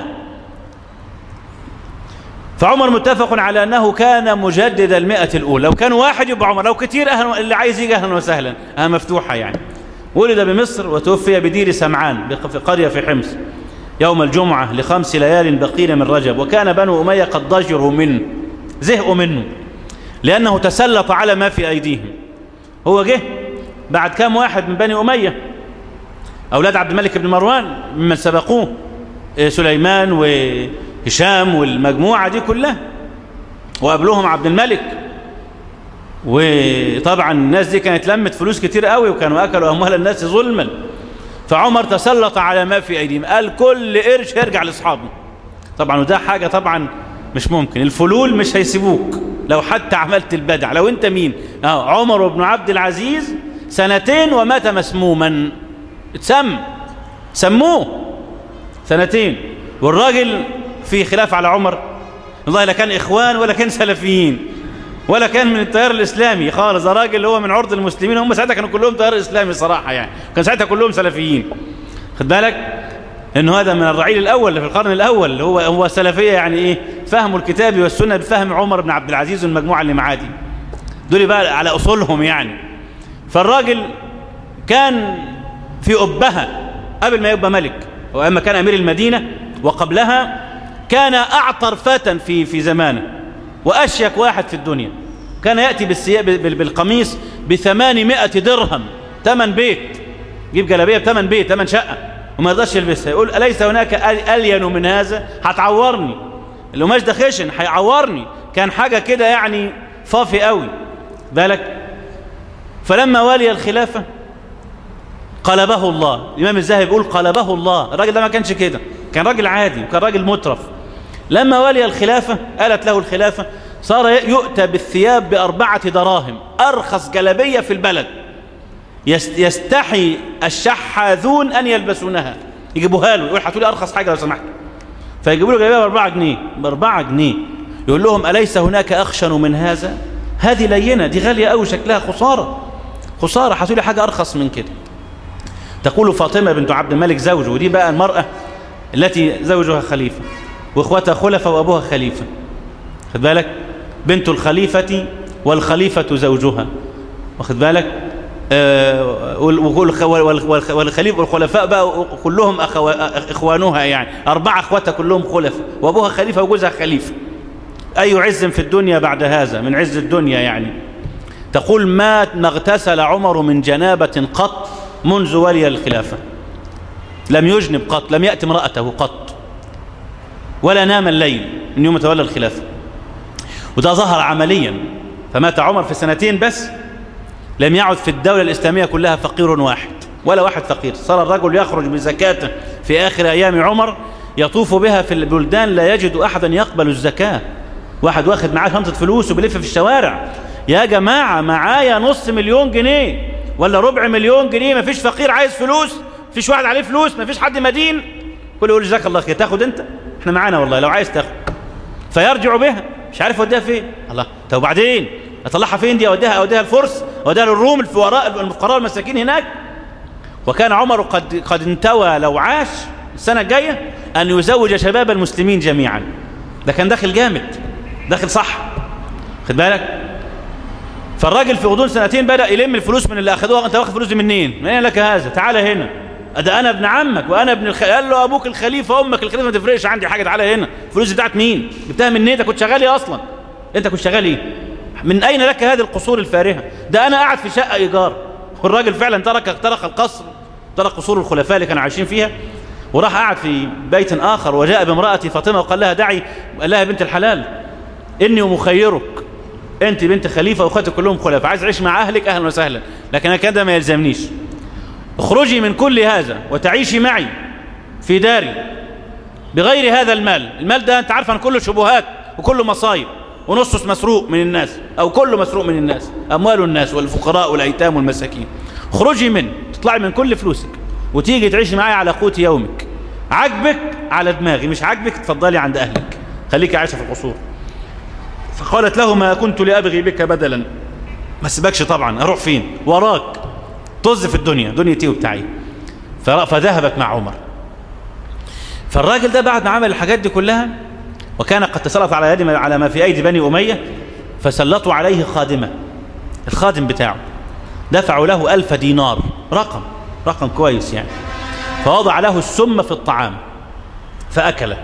فعمر متفق على أنه كان مجدد المئة الأولى، لو كان واحد يبقى عمر، لو كتير أهل اللي عايز يجي أهلا وسهلا، أها مفتوحة يعني. ولد بمصر وتوفي بدير سمعان في قرية في حمص يوم الجمعة لخمس ليال بقين من رجب، وكان بنو أمية قد ضجروا منه، زهقوا منه لأنه تسلط على ما في أيديهم. هو جه بعد كام واحد من بني أمية أولاد عبد الملك بن مروان ممن سبقوه، سليمان وهشام والمجموعة دي كلها، وقبلهم عبد الملك، وطبعا الناس دي كانت لمت فلوس كتير قوي وكانوا أكلوا أموال الناس ظلما. فعمر تسلط على ما في أيديهم، قال كل قرش يرجع لأصحابه. طبعا وده حاجة طبعا مش ممكن، الفلول مش هيسيبوك لو حتى عملت البدع، لو انت مين؟ اه عمر بن عبد العزيز سنتين ومات مسموما، اتسم سموه سنتين، والراجل في خلاف على عمر، والله لا كان إخوان ولا كان سلفيين ولا كان من التيار الإسلامي خالص، ده راجل هو من عرض المسلمين، هم ساعتها كانوا كلهم تيار إسلامي صراحة يعني، كان ساعتها كلهم سلفيين، خد بالك إنه هذا من الرعيل الأول اللي في القرن الأول، اللي هو هو سلفية يعني إيه؟ فهموا الكتاب والسنة بفهم عمر بن عبد العزيز والمجموعة اللي معاه دي، دول بقى على أصولهم يعني. فالراجل كان في أبها قبل ما يبقى ملك، وأما كان أمير المدينة، وقبلها كان أعطر فتى في في زمانه وأشيك واحد في الدنيا، كان يأتي بالقميص بثمانمائة درهم، ثمن بيت، يجيب جلابية بثمن بيت، ثمن شقة، وما يرضاش يلبسها، يقول أليس هناك ألين من هذا؟ هتعورني، القماش ده خشن هيعورني، كان حاجة كده يعني فافي قوي بالك. فلما والي الخلافة قلبه الله، الإمام الذهبي بيقول قلبه الله، الراجل ده ما كانش كده، كان راجل عادي وكان راجل مترف. لما والي الخلافة قالت له الخلافة، صار يؤتى بالثياب بأربعة دراهم، أرخص جلبية في البلد، يستحي الشحاذون أن يلبسونها، يجيبوها له، يقول هاتوا لي أرخص حاجة لو سمحت، فيجيبوا له جلبية بأربعة جنيه، بأربعة جنيه، يقول لهم أليس هناك أخشن من هذا؟ هذه لينة، دي غالية أوي، شكلها خسارة خسارة، هاتوا لي حاجة أرخص من كده. تقول فاطمة بنت عبد الملك زوجه، ودي بقى المرأة التي زوجها خليفة واخواتها خلفاء وابوها خليفة، خد بالك، بنت الخليفة والخليفة زوجها، واخد بالك، آه والخليفة والخلفاء بقى كلهم اخوانها يعني، أربعة اخواتها كلهم خلفاء وابوها خليفة وجوزها خليفة. أي عز في الدنيا بعد هذا، من عز الدنيا يعني. تقول ما اغتسل عمر من جنابة قط منذ ولي الخلافة، لم يجنب قط، لم يأتي امرأته قط، ولا نام الليل من يوم تولى الخلافة، وده ظهر عمليا. فمات عمر في سنتين بس، لم يعد في الدولة الإسلامية كلها فقير واحد، ولا واحد فقير، صار الرجل يخرج بزكاته في آخر أيام عمر، يطوف بها في البلدان لا يجد أحدا يقبل الزكاة، واحد واخد معاه شنطة فلوس وبيلف في الشوارع، يا جماعة معايا نص مليون جنيه ولا ربع مليون جنيه، ما فيش فقير عايز فلوس، فيش واحد عليه فلوس، ما فيش حد مدين، كله يقول جزاك الله خير، تاخد انت، احنا معانا والله لو عايز تاخد، فيرجع بها مش عارف اوديها فين، الله طب وبعدين اطلعها فين دي؟ اوديها اوديها الفرس، اوديها للروم الفقراء الفقراء المساكين هناك. وكان عمر قد قد انتوى لو عاش السنة الجاية أن يزوج شباب المسلمين جميعا. ده كان داخل جامد، داخل صح، خد بالك. فالراجل في غضون سنتين بدأ يلم الفلوس من اللي أخذوها. أنت واخد فلوس منين؟ من أين لك هذا؟ تعال هنا، ده أنا ابن عمك وأنا ابن الخ... قال له أبوك الخليفة أمك الخليفة، ما تفرقش عندي حاجة، تعال هنا. الفلوس بتاعت مين؟ جبتها من أنت كنت شغال إيه أصلا؟ أنت كنت شغال إيه؟ من أين لك هذه القصور الفارهة؟ ده أنا قاعد في شقة إيجار. والراجل فعلا ترك ترك القصر، ترك قصور الخلفاء اللي كانوا عايشين فيها، وراح قاعد في بيت آخر، وجاء بامرأتي فاطمة وقال لها دعي، قال لها بنت الحلال إني مخيرك، أنت بنت خليفة وأخواتك كلهم خلفاء، عايز تعيش مع أهلك أهلا وسهلا، لكن أنا كده ما يلزمنيش. اخرجي من كل هذا وتعيشي معي في داري بغير هذا المال. المال ده أنت عارف أن كله شبهات وكله مصايب، ونصه مسروق من الناس أو كله مسروق من الناس، أموال الناس والفقراء والأيتام والمساكين. اخرجي من تطلعي من كل فلوسك وتيجي تعيشي معي على قوت يومك، عجبك على دماغي، مش عجبك تفضلي عند أهلك، خليك عايشة في القصور. فقالت له ما كنت لأبغي بك بدلا، ما سبكش طبعا، أروح فين وراك؟ طز في الدنيا، دنيتي وبتاعي. فذهبت مع عمر. فالراجل ده بعد ما عمل الحاجات دي كلها، وكان قد تسلط على يد على ما في أيدي بني أمية، فسلطوا عليه خادمة، الخادم بتاعه دفعوا له ألف دينار، رقم رقم كويس يعني، فوضع له السم في الطعام فأكله.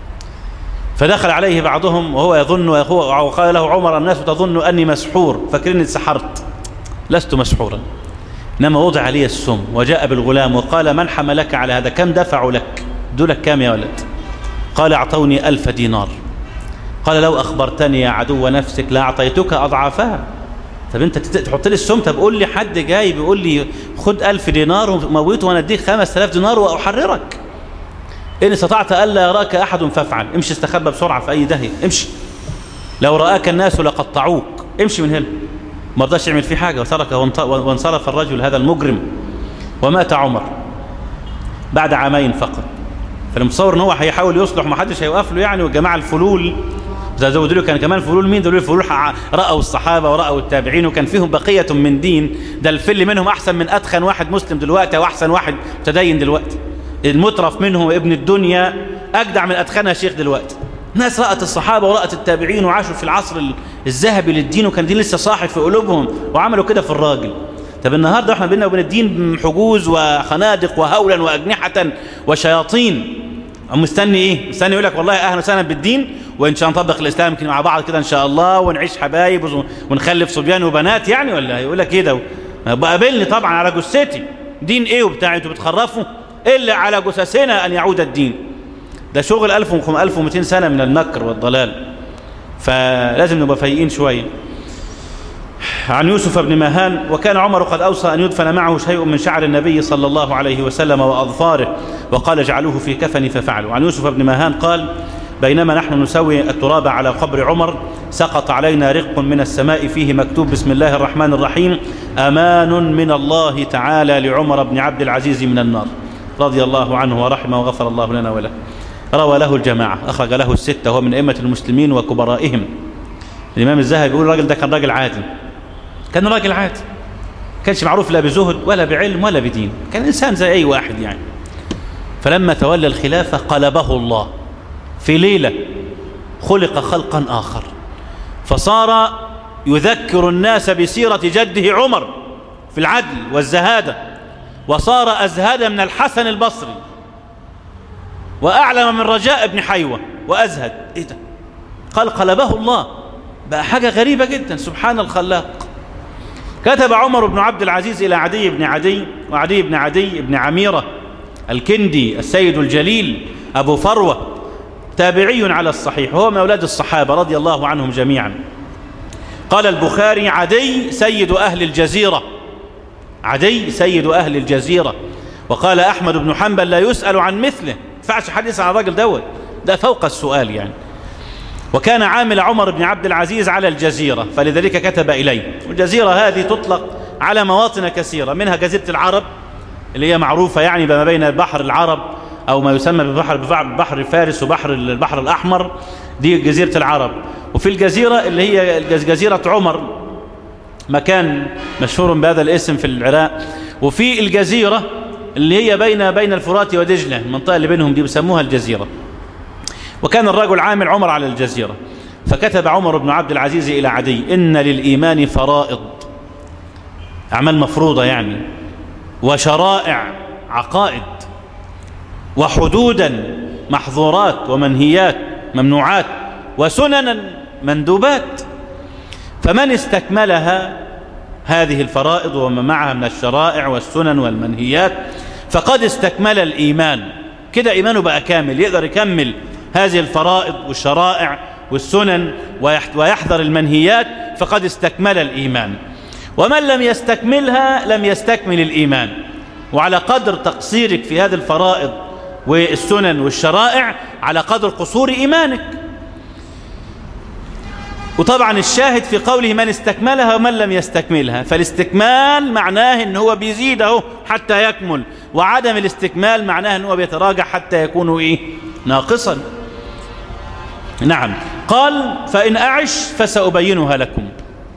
فدخل عليه بعضهم وهو يظن، وقال له عمر الناس تظن أني مسحور، فاكرني اتسحرت، لست مسحورا، إنما وضع لي السم. وجاء بالغلام وقال من حملك على هذا؟ كم دفعوا لك؟ دولك كام يا ولد؟ قال أعطوني ألف دينار. قال لو أخبرتني يا عدو نفسك لأعطيتك أضعافها. طب أنت تحط لي السم، طب قول لي حد جاي بيقول لي خد ألف دينار وموته وأنا أديك خمس آلاف دينار وأحررك. إن استطعت ألا يراك أحد فافعل، امشي استخبى بسرعة في أي داهية، امشي، لو رآك الناس لقطعوك، امشي من هنا. ما رضاش يعمل فيه حاجة وتركه وانصرف الرجل هذا المجرم. ومات عمر بعد عامين فقط. فالمتصور ان هو هيحاول يصلح وما حدش هيوقف له يعني. والجماعه الفلول زي زودوا له، كان كمان فلول مين دول؟ الفلول رأوا الصحابه ورأوا التابعين، وكان فيهم بقيه من دين. ده الفل منهم احسن من اتخن واحد مسلم دلوقتي، او احسن واحد متدين دلوقتي. المترف منهم ابن الدنيا اجدع من اتخنها شيخ دلوقتي. ناس رأت الصحابه ورأت التابعين وعاشوا في العصر الذهبي للدين، وكان دين لسه صاحي في قلوبهم، وعملوا كده في الراجل. طب النهارده احنا بيننا وبين الدين حجوز وخنادق وهولا واجنحه وشياطين. مستني ايه؟ مستني يقول لك والله اهلا وسهلا بالدين، وان شاء الله نطبق الاسلام يمكن مع بعض كده ان شاء الله، ونعيش حبايب ونخلف صبيان وبنات يعني، ولا يقول لك كده؟ بقابلني طبعا على جثتي. دين ايه وبتاع؟ انتوا بتخرفوا الا على جثثنا ان يعود الدين. ده شغل ألف ومئتين سنه من المكر والضلال، فلازم نبقى فايقين شويه. عن يوسف بن ماهان: وكان عمر قد أوصى أن يدفن معه شيء من شعر النبي صلى الله عليه وسلم وأظفاره، وقال اجعلوه في كفني ففعلوا. عن يوسف بن ماهان قال: بينما نحن نسوي التراب على قبر عمر سقط علينا رق من السماء فيه مكتوب بسم الله الرحمن الرحيم أمان من الله تعالى لعمر بن عبد العزيز من النار، رضي الله عنه ورحمه وغفر الله لنا وله. روى له الجماعة، أخرج له الستة، وهو من أئمة المسلمين وكبرائهم. الإمام الذهبي يقول الراجل ده كان راجل عادي، كان راجل عادي، كانش معروف لا بزهد ولا بعلم ولا بدين، كان إنسان زي أي واحد يعني. فلما تولى الخلافة قلبه الله في ليلة، خلق خلقا آخر، فصار يذكر الناس بسيرة جده عمر في العدل والزهادة، وصار أزهد من الحسن البصري، وأعلم من رجاء بن حيوة، وأزهد. إيه ده؟ قال قلبه الله، بقى حاجة غريبة جدا، سبحان الخلاق. كتب عمر بن عبد العزيز إلى عدي بن عدي، وعدي بن عدي بن عميرة الكندي السيد الجليل أبو فروة، تابعي على الصحيح، وهو من أولاد الصحابة رضي الله عنهم جميعا. قال البخاري: عدي سيد أهل الجزيرة، عدي سيد أهل الجزيرة. وقال أحمد بن حنبل: لا يسأل عن مثله، ما ينفعش حد يسأل عن الراجل دوت، ده فوق السؤال يعني. وكان عامل عمر بن عبد العزيز على الجزيرة، فلذلك كتب إليه. والجزيرة هذه تطلق على مواطن كثيرة، منها جزيرة العرب اللي هي معروفة يعني ما بين بحر العرب أو ما يسمى ببحر بحر فارس وبحر البحر الأحمر، دي جزيرة العرب. وفي الجزيرة اللي هي جزيرة عمر، مكان مشهور بهذا الاسم في العراق. وفي الجزيرة اللي هي بين بين الفرات ودجلة، المنطقة اللي بينهم دي بيسموها الجزيرة. وكان الرجل عامل عمر على الجزيرة، فكتب عمر بن عبد العزيز إلى عدي: إن للإيمان فرائض، أعمال مفروضة يعني، وشرائع عقائد، وحدودا محظورات ومنهيات ممنوعات، وسننا مندوبات، فمن استكملها هذه الفرائض وما معها من الشرائع والسنن والمنهيات فقد استكمل الإيمان. كده إيمانه بقى كامل، يقدر يكمل هذه الفرائض والشرائع والسنن ويحذر المنهيات، فقد استكمل الإيمان. ومن لم يستكملها لم يستكمل الإيمان. وعلى قدر تقصيرك في هذه الفرائض والسنن والشرائع على قدر قصور إيمانك. وطبعا الشاهد في قوله من استكملها ومن لم يستكملها، فالاستكمال معناه ان هو بيزيده حتى يكمل، وعدم الاستكمال معناه ان هو بيتراجع حتى يكون ايه؟ ناقصا. نعم. قال: فإن أعش فسأبينها لكم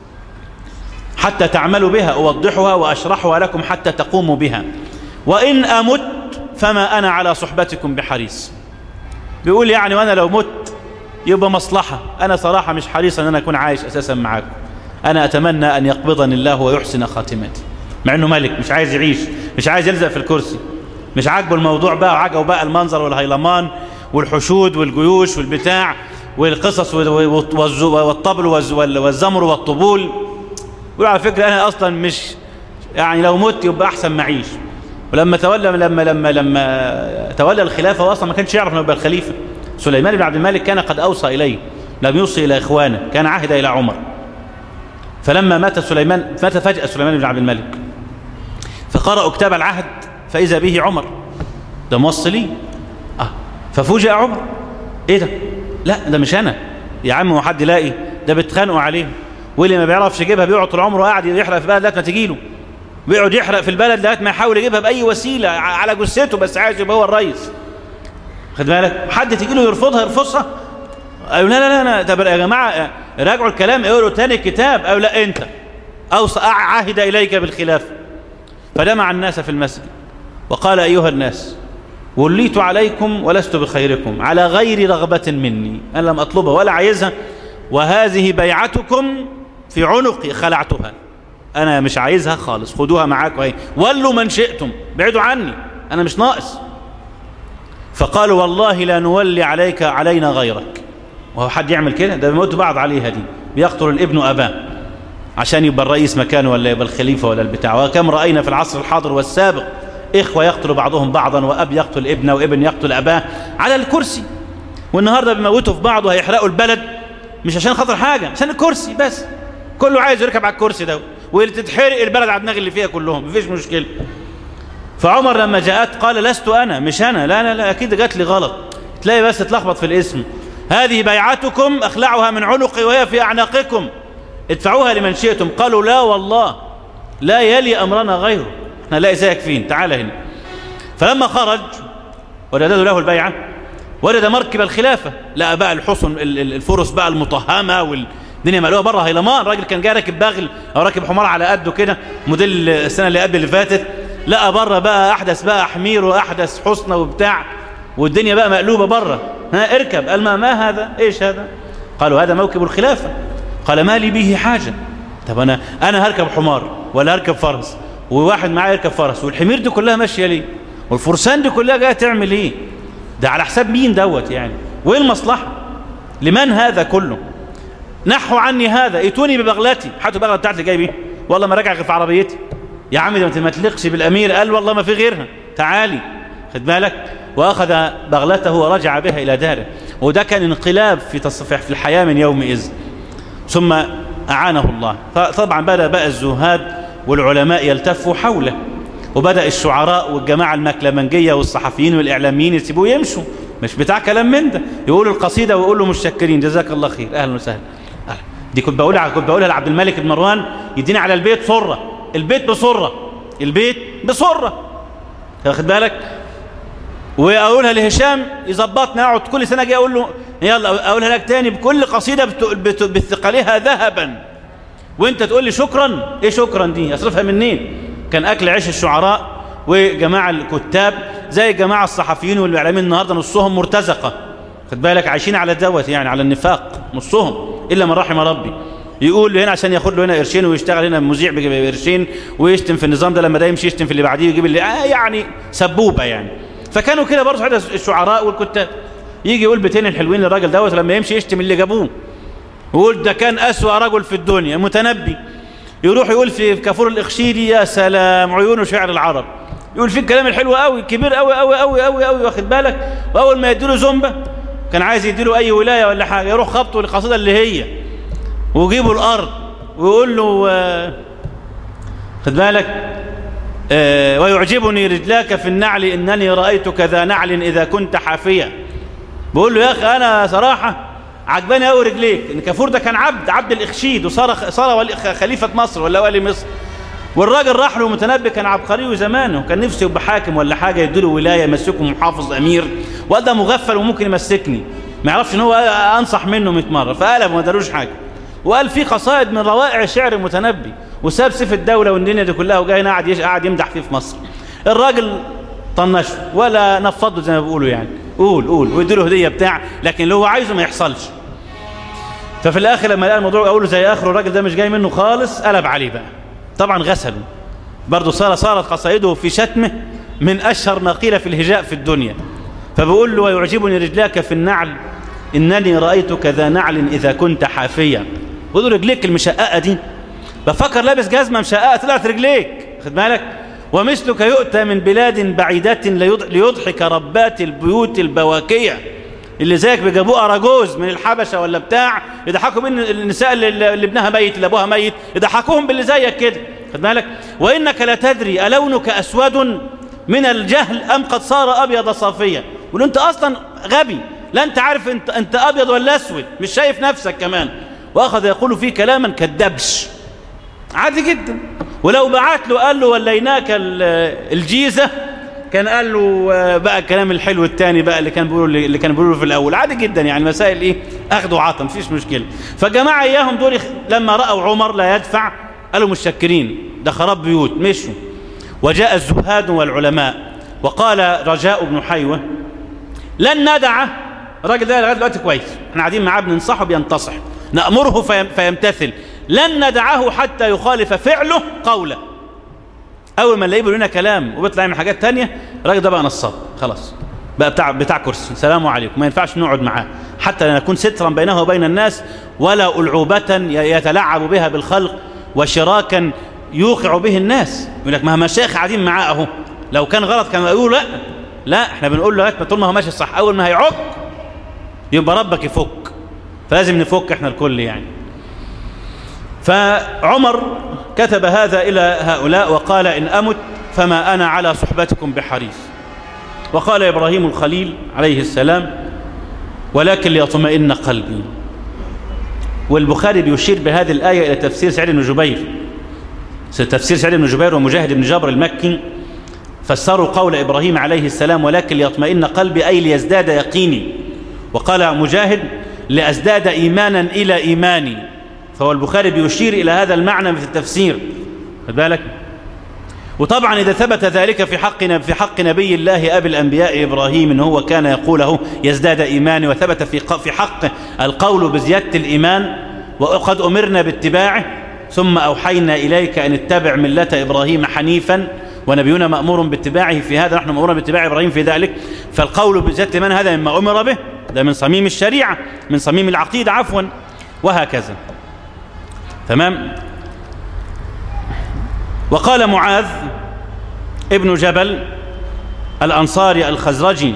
حتى تعملوا بها، أوضحها وأشرحها لكم حتى تقوموا بها، وإن أمت فما أنا على صحبتكم بحريص. بيقول يعني وأنا لو مت يبقى مصلحة، أنا صراحة مش حريص أن أنا أكون عايش أساسا معاكم، أنا أتمنى أن يقبضني الله ويحسن خاتمتي. مع أنه ملك مش عايز يعيش، مش عايز يلزق في الكرسي، مش عاجبه الموضوع بقى، وعجبه بقى المنظر والهيلمان والحشود والجيوش والبتاع والقصص والطبل والزمر والطبول. يقول على فكرة أنا أصلا مش يعني لو مت يبقى أحسن معيش. ولما تولى لما لما لما تولى الخلافة هو أصلا ما كانش يعرف أنه يبقى الخليفة. سليمان بن عبد الملك كان قد أوصى إليه، لم يوصي إلى إخوانه، كان عهد إلى عمر. فلما مات سليمان، مات فجأة سليمان بن عبد الملك، فقرأوا كتاب العهد فإذا به عمر، ده موصلي. آه ففوجئ عمر: إيه ده؟ لا ده مش أنا يا عم، هو حد يلاقي؟ ده بيتخانقوا عليه، واللي ما بيعرفش يجيبها بيقعد طول عمره قاعد يحرق في البلد لغايه ما تجيله، بيقعد يحرق في البلد لغايه ما يحاول يجيبها بأي وسيلة على جثته، بس عايز يبقى هو الرئيس. خد بالك، حد تجي له يرفضها يرفضها، قالوا لا لا لا انا طب يا جماعه راجعوا الكلام، قالوا تاني الكتاب، او لا انت اوصى عهد اليك بالخلافه. فجمع الناس في المسجد وقال: ايها الناس، وليت عليكم ولست بخيركم على غير رغبه مني، انا لم اطلبها ولا عايزها، وهذه بيعتكم في عنقي خلعتها، انا مش عايزها خالص، خدوها معاكم اهي، ولوا من شئتم، بعدوا عني، انا مش ناقص. فقالوا: والله لا نولي عليك علينا غيرك. وهو حد يعمل كده؟ ده بيموت بعض عليها دي، بيقتل الابن أباه عشان يبقى الرئيس مكانه ولا يبقى الخليفة ولا البتاع. وكم رأينا في العصر الحاضر والسابق إخوة يقتلوا بعضهم بعضا، وأب يقتل ابنه وابن يقتل أباه على الكرسي. والنهاردة بيموتوا في بعض وهيحرقوا البلد، مش عشان خاطر حاجة، عشان الكرسي بس. كله عايز يركب على الكرسي ده، وتتحرق البلد على دماغ اللي فيها كلهم، مفيش مشكلة. فعمر لما جاءت قال: لست أنا، مش أنا، لا لا لا أكيد جات لي غلط، تلاقي بس تلخبط في الاسم. هذه بيعتكم أخلعها من عنقي وهي في أعناقكم، ادفعوها لمن شئتم. قالوا: لا والله لا يلي أمرنا غيره، احنا لا زيك فين، تعال هنا. فلما خرج ورددوا له البيعة، ورد مركب الخلافة، لقى بقى الحصن الفرس بقى المطهمة والدنيا مقلوبة بره هيلمان. الراجل كان جاي راكب باغل أو راكب حمار على قده كده، موديل السنة اللي قبل اللي فاتت، لقى بره بقى أحدث بقى حمير وأحدث حصنة وبتاع، والدنيا بقى مقلوبة بره. ها اركب. قال: ما ما هذا؟ ايش هذا؟ قالوا: هذا موكب الخلافة. قال: ما لي به حاجة. طب أنا أنا هركب حمار ولا هركب فرس، وواحد معاه يركب فرس، والحمير دي كلها ماشية ليه؟ والفرسان دي كلها جاية تعمل ايه؟ ده على حساب مين دوت يعني؟ وايه المصلحة؟ لمن هذا كله؟ نحوا عني هذا، ائتوني ببغلتي، هاتوا البغلة بتاعتي جاي بيه، والله ما راجع غير في عربيتي. يا عم ده ما تليقش بالأمير. قال: والله ما في غيرها، تعالي. خد بالك. وأخذ بغلته ورجع بها إلى داره. وده كان انقلاب في تصفيح في الحياة من يومئذ. ثم أعانه الله. طبعا بدأ بقى الزهاد والعلماء يلتفوا حوله، وبدأ الشعراء والجماعة المكلمنجية والصحفيين والإعلاميين يسيبوه يمشوا، مش بتاع كلام من ده، يقولوا القصيدة ويقولوا مشكرين جزاك الله خير، أهلا وسهلا. دي كنت بقولها كنت بقولها لعبد الملك بن مروان، يديني على البيت صرة، البيت بصرة، البيت بصرة، واخد بالك. واقولها لهشام يظبطني، اقعد كل سنه اجي اقول له يلا اقولها لك تاني بكل قصيده بثقلها ذهبا، وانت تقول لي شكرا. ايه شكرا دي؟ اصرفها منين؟ كان اكل عيش الشعراء وجماعة الكتاب زي جماعة الصحفيين والإعلاميين النهاردة نصهم مرتزقة، خد بالك، عايشين على الدوت يعني على النفاق نصهم إلا من رحم ربي. يقول له هنا عشان ياخد له هنا قرشين ويشتغل هنا مذيع بقرشين ويشتم في النظام ده، لما ده يمشي يشتم في اللي بعديه ويجيب اللي آه يعني سبوبة يعني. فكانوا كده برضه هذا الشعراء والكتاب، يجي يقول بيتين الحلوين للراجل دوت، لما يمشي يشتم اللي جابوه ويقول ده كان أسوأ رجل في الدنيا متنبي. يروح يقول في كافور الإخشيدي يا سلام عيونه شعر العرب، يقول فيه الكلام الحلو قوي كبير قوي قوي قوي قوي قوي، واخد بالك. واول ما يديله زنبه كان عايز يديله اي ولايه ولا حاجه، يروح خبطه القصيده اللي هي ويجيبه الارض ويقول له آه خد بالك آه ويعجبني رجلاك في النعل انني رايتك ذا نعل اذا كنت حافيا. بقول له يا اخي انا صراحه عجباني قوي رجليك، ان كافور ده كان عبد عبد الاخشيد وصار صار خليفه مصر ولا ولي مصر، والراجل راح له متنبي كان عبقري وزمانه، كان نفسه يبقى حاكم ولا حاجه، يديله ولايه يمسكه محافظ امير، وقال ده مغفل وممكن يمسكني، ما يعرفش ان هو انصح منه مئة مره، فقلب وما داروش حاجه. وقال في قصائد من روائع شعر المتنبي، وساب سيف الدوله والدنيا دي كلها وجاي قاعد قاعد يمدح فيه في مصر. الراجل طنشه ولا نفضه زي ما بيقولوا يعني، قول قول ويديله هديه بتاع، لكن اللي هو عايزه ما يحصلش. ففي الاخر لما لقى الموضوع اقول له زي اخره الراجل ده مش جاي منه خالص، قلب عليه بقى. طبعا غسله برضه، صار صارت قصائده في شتمه من اشهر ما قيل في الهجاء في الدنيا. فبقول له ويعجبني رجلاك في النعل انني رايتك ذا نعل اذا كنت حافيا. بقول له رجليك المشققه دي، بفكر لابس جزمه مشققه طلعت رجليك، خد بالك. ومثلك يؤتى من بلاد بعيدة ليضحك ربات البيوت البواكية، اللي زيك بيجابوه أراجوز من الحبشة ولا بتاع، يضحكوا من النساء اللي ابنها ميت اللي أبوها ميت، يضحكوهم باللي زيك كده، خد بالك. وإنك لا تدري ألونك أسود من الجهل أم قد صار أبيض صافيا. يقول أنت أصلا غبي، لا أنت عارف أنت, أنت أبيض ولا أسود، مش شايف نفسك كمان. وأخذ يقول فيه كلاما كالدبش عادي جدا. ولو بعت له قال له وليناك الجيزة كان قال له بقى الكلام الحلو الثاني بقى اللي كان بيقولوا اللي كان بيقولوا في الاول، عادي جدا يعني. مسائل ايه اخذ وعطى مفيش مشكله. فجماعه اياهم دول لما راوا عمر لا يدفع قالوا متشكرين، ده خراب بيوت، مشوا. وجاء الزهاد والعلماء وقال رجاء بن حيوه لن ندع الراجل ده لغايه دلوقتي كويس، احنا قاعدين معاه بننصحه بينتصح، نامره فيمتثل، لن ندعه حتى يخالف فعله قوله. اول ما نلاقيه بيقول لنا كلام وبيطلع من حاجات تانية، الراجل ده بقى نصاب خلاص، بقى بتاع بتاع كرسي، سلام عليكم، ما ينفعش نقعد معاه حتى نكون سترا بينه وبين الناس، ولا ألعوبة يتلعب بها بالخلق وشراكا يوقع به الناس. يقول لك ما مشايخ قاعدين معاه اهو، لو كان غلط كانوا يقولوا لا لا، احنا بنقول له طول ما هو ماشي صح، اول ما هيعق يبقى ربك يفك، فلازم نفك احنا الكل يعني. فعمر كتب هذا إلى هؤلاء وقال إن أمت فما أنا على صحبتكم بحريص. وقال إبراهيم الخليل عليه السلام ولكن ليطمئن قلبي. والبخاري بيشير بهذه الآية إلى تفسير سعيد بن جبير، تفسير سعيد بن جبير ومجاهد بن جبر المكي فسروا قول إبراهيم عليه السلام ولكن ليطمئن قلبي أي ليزداد يقيني. وقال مجاهد لأزداد إيمانا إلى إيماني. فهو البخاري بيشير إلى هذا المعنى في التفسير، خد بالك. وطبعا إذا ثبت ذلك في حقنا في حق نبي الله أبي الأنبياء إبراهيم إن هو كان يقوله يزداد إيماني، وثبت في في حق القول بزيادة الإيمان وقد أمرنا باتباعه ثم أوحينا إليك أن اتبع ملة إبراهيم حنيفا ونبينا مأمور باتباعه في هذا، نحن مأمورون باتباع إبراهيم في ذلك. فالقول بزيادة الإيمان هذا مما أمر به، ده من صميم الشريعة، من صميم العقيدة عفوا، وهكذا. تمام. وقال معاذ ابن جبل الأنصاري الخزرجي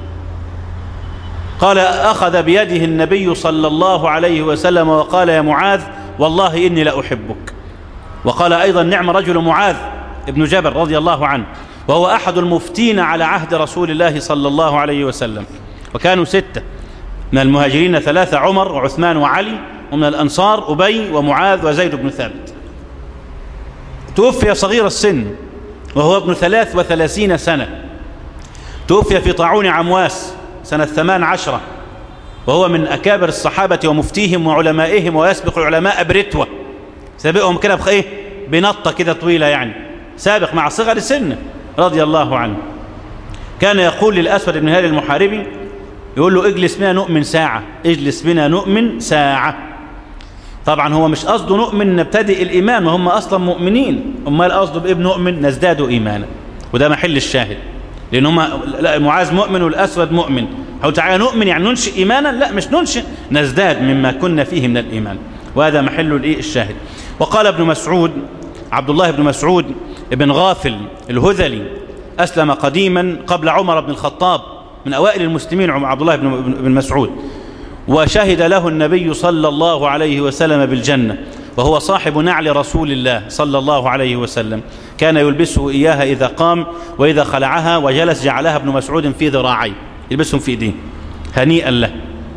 قال أخذ بيده النبي صلى الله عليه وسلم وقال يا معاذ والله إني لأحبك. وقال أيضا نعم رجل معاذ ابن جبل رضي الله عنه، وهو أحد المفتين على عهد رسول الله صلى الله عليه وسلم. وكانوا ستة من المهاجرين، ثلاثة عمر وعثمان وعلي، ومن الأنصار أبي ومعاذ وزيد بن ثابت. توفي صغير السن وهو ابن ثلاث وثلاثين سنة، توفي في طاعون عمواس سنة ثمان عشرة، وهو من أكابر الصحابة ومفتيهم وعلمائهم، ويسبق العلماء برتوة، سابقهم كده بخيه بنطة كده طويلة يعني، سابق مع صغر السن، رضي الله عنه كان يقول للأسود بن هلال المحاربي، يقول له اجلس بنا نؤمن ساعة، اجلس بنا نؤمن ساعة. طبعا هو مش قصده نؤمن نبتدئ الإيمان، وهم أصلا مؤمنين، أمال قصده بإيه نؤمن؟ نزداد إيمانا، وده محل الشاهد، لأن هم معاذ مؤمن والأسود مؤمن. هو تعالى نؤمن يعني ننشئ إيمانا؟ لا، مش ننشئ، نزداد مما كنا فيه من الإيمان، وهذا محل الإيه الشاهد. وقال ابن مسعود، عبد الله بن مسعود بن غافل الهذلي، أسلم قديما قبل عمر بن الخطاب، من أوائل المسلمين عبد الله بن مسعود، وشهد له النبي صلى الله عليه وسلم بالجنة، وهو صاحب نعل رسول الله صلى الله عليه وسلم، كان يلبسه إياها إذا قام، وإذا خلعها وجلس جعلها ابن مسعود في ذراعيه، يلبسهم في إيديه هنيئا له.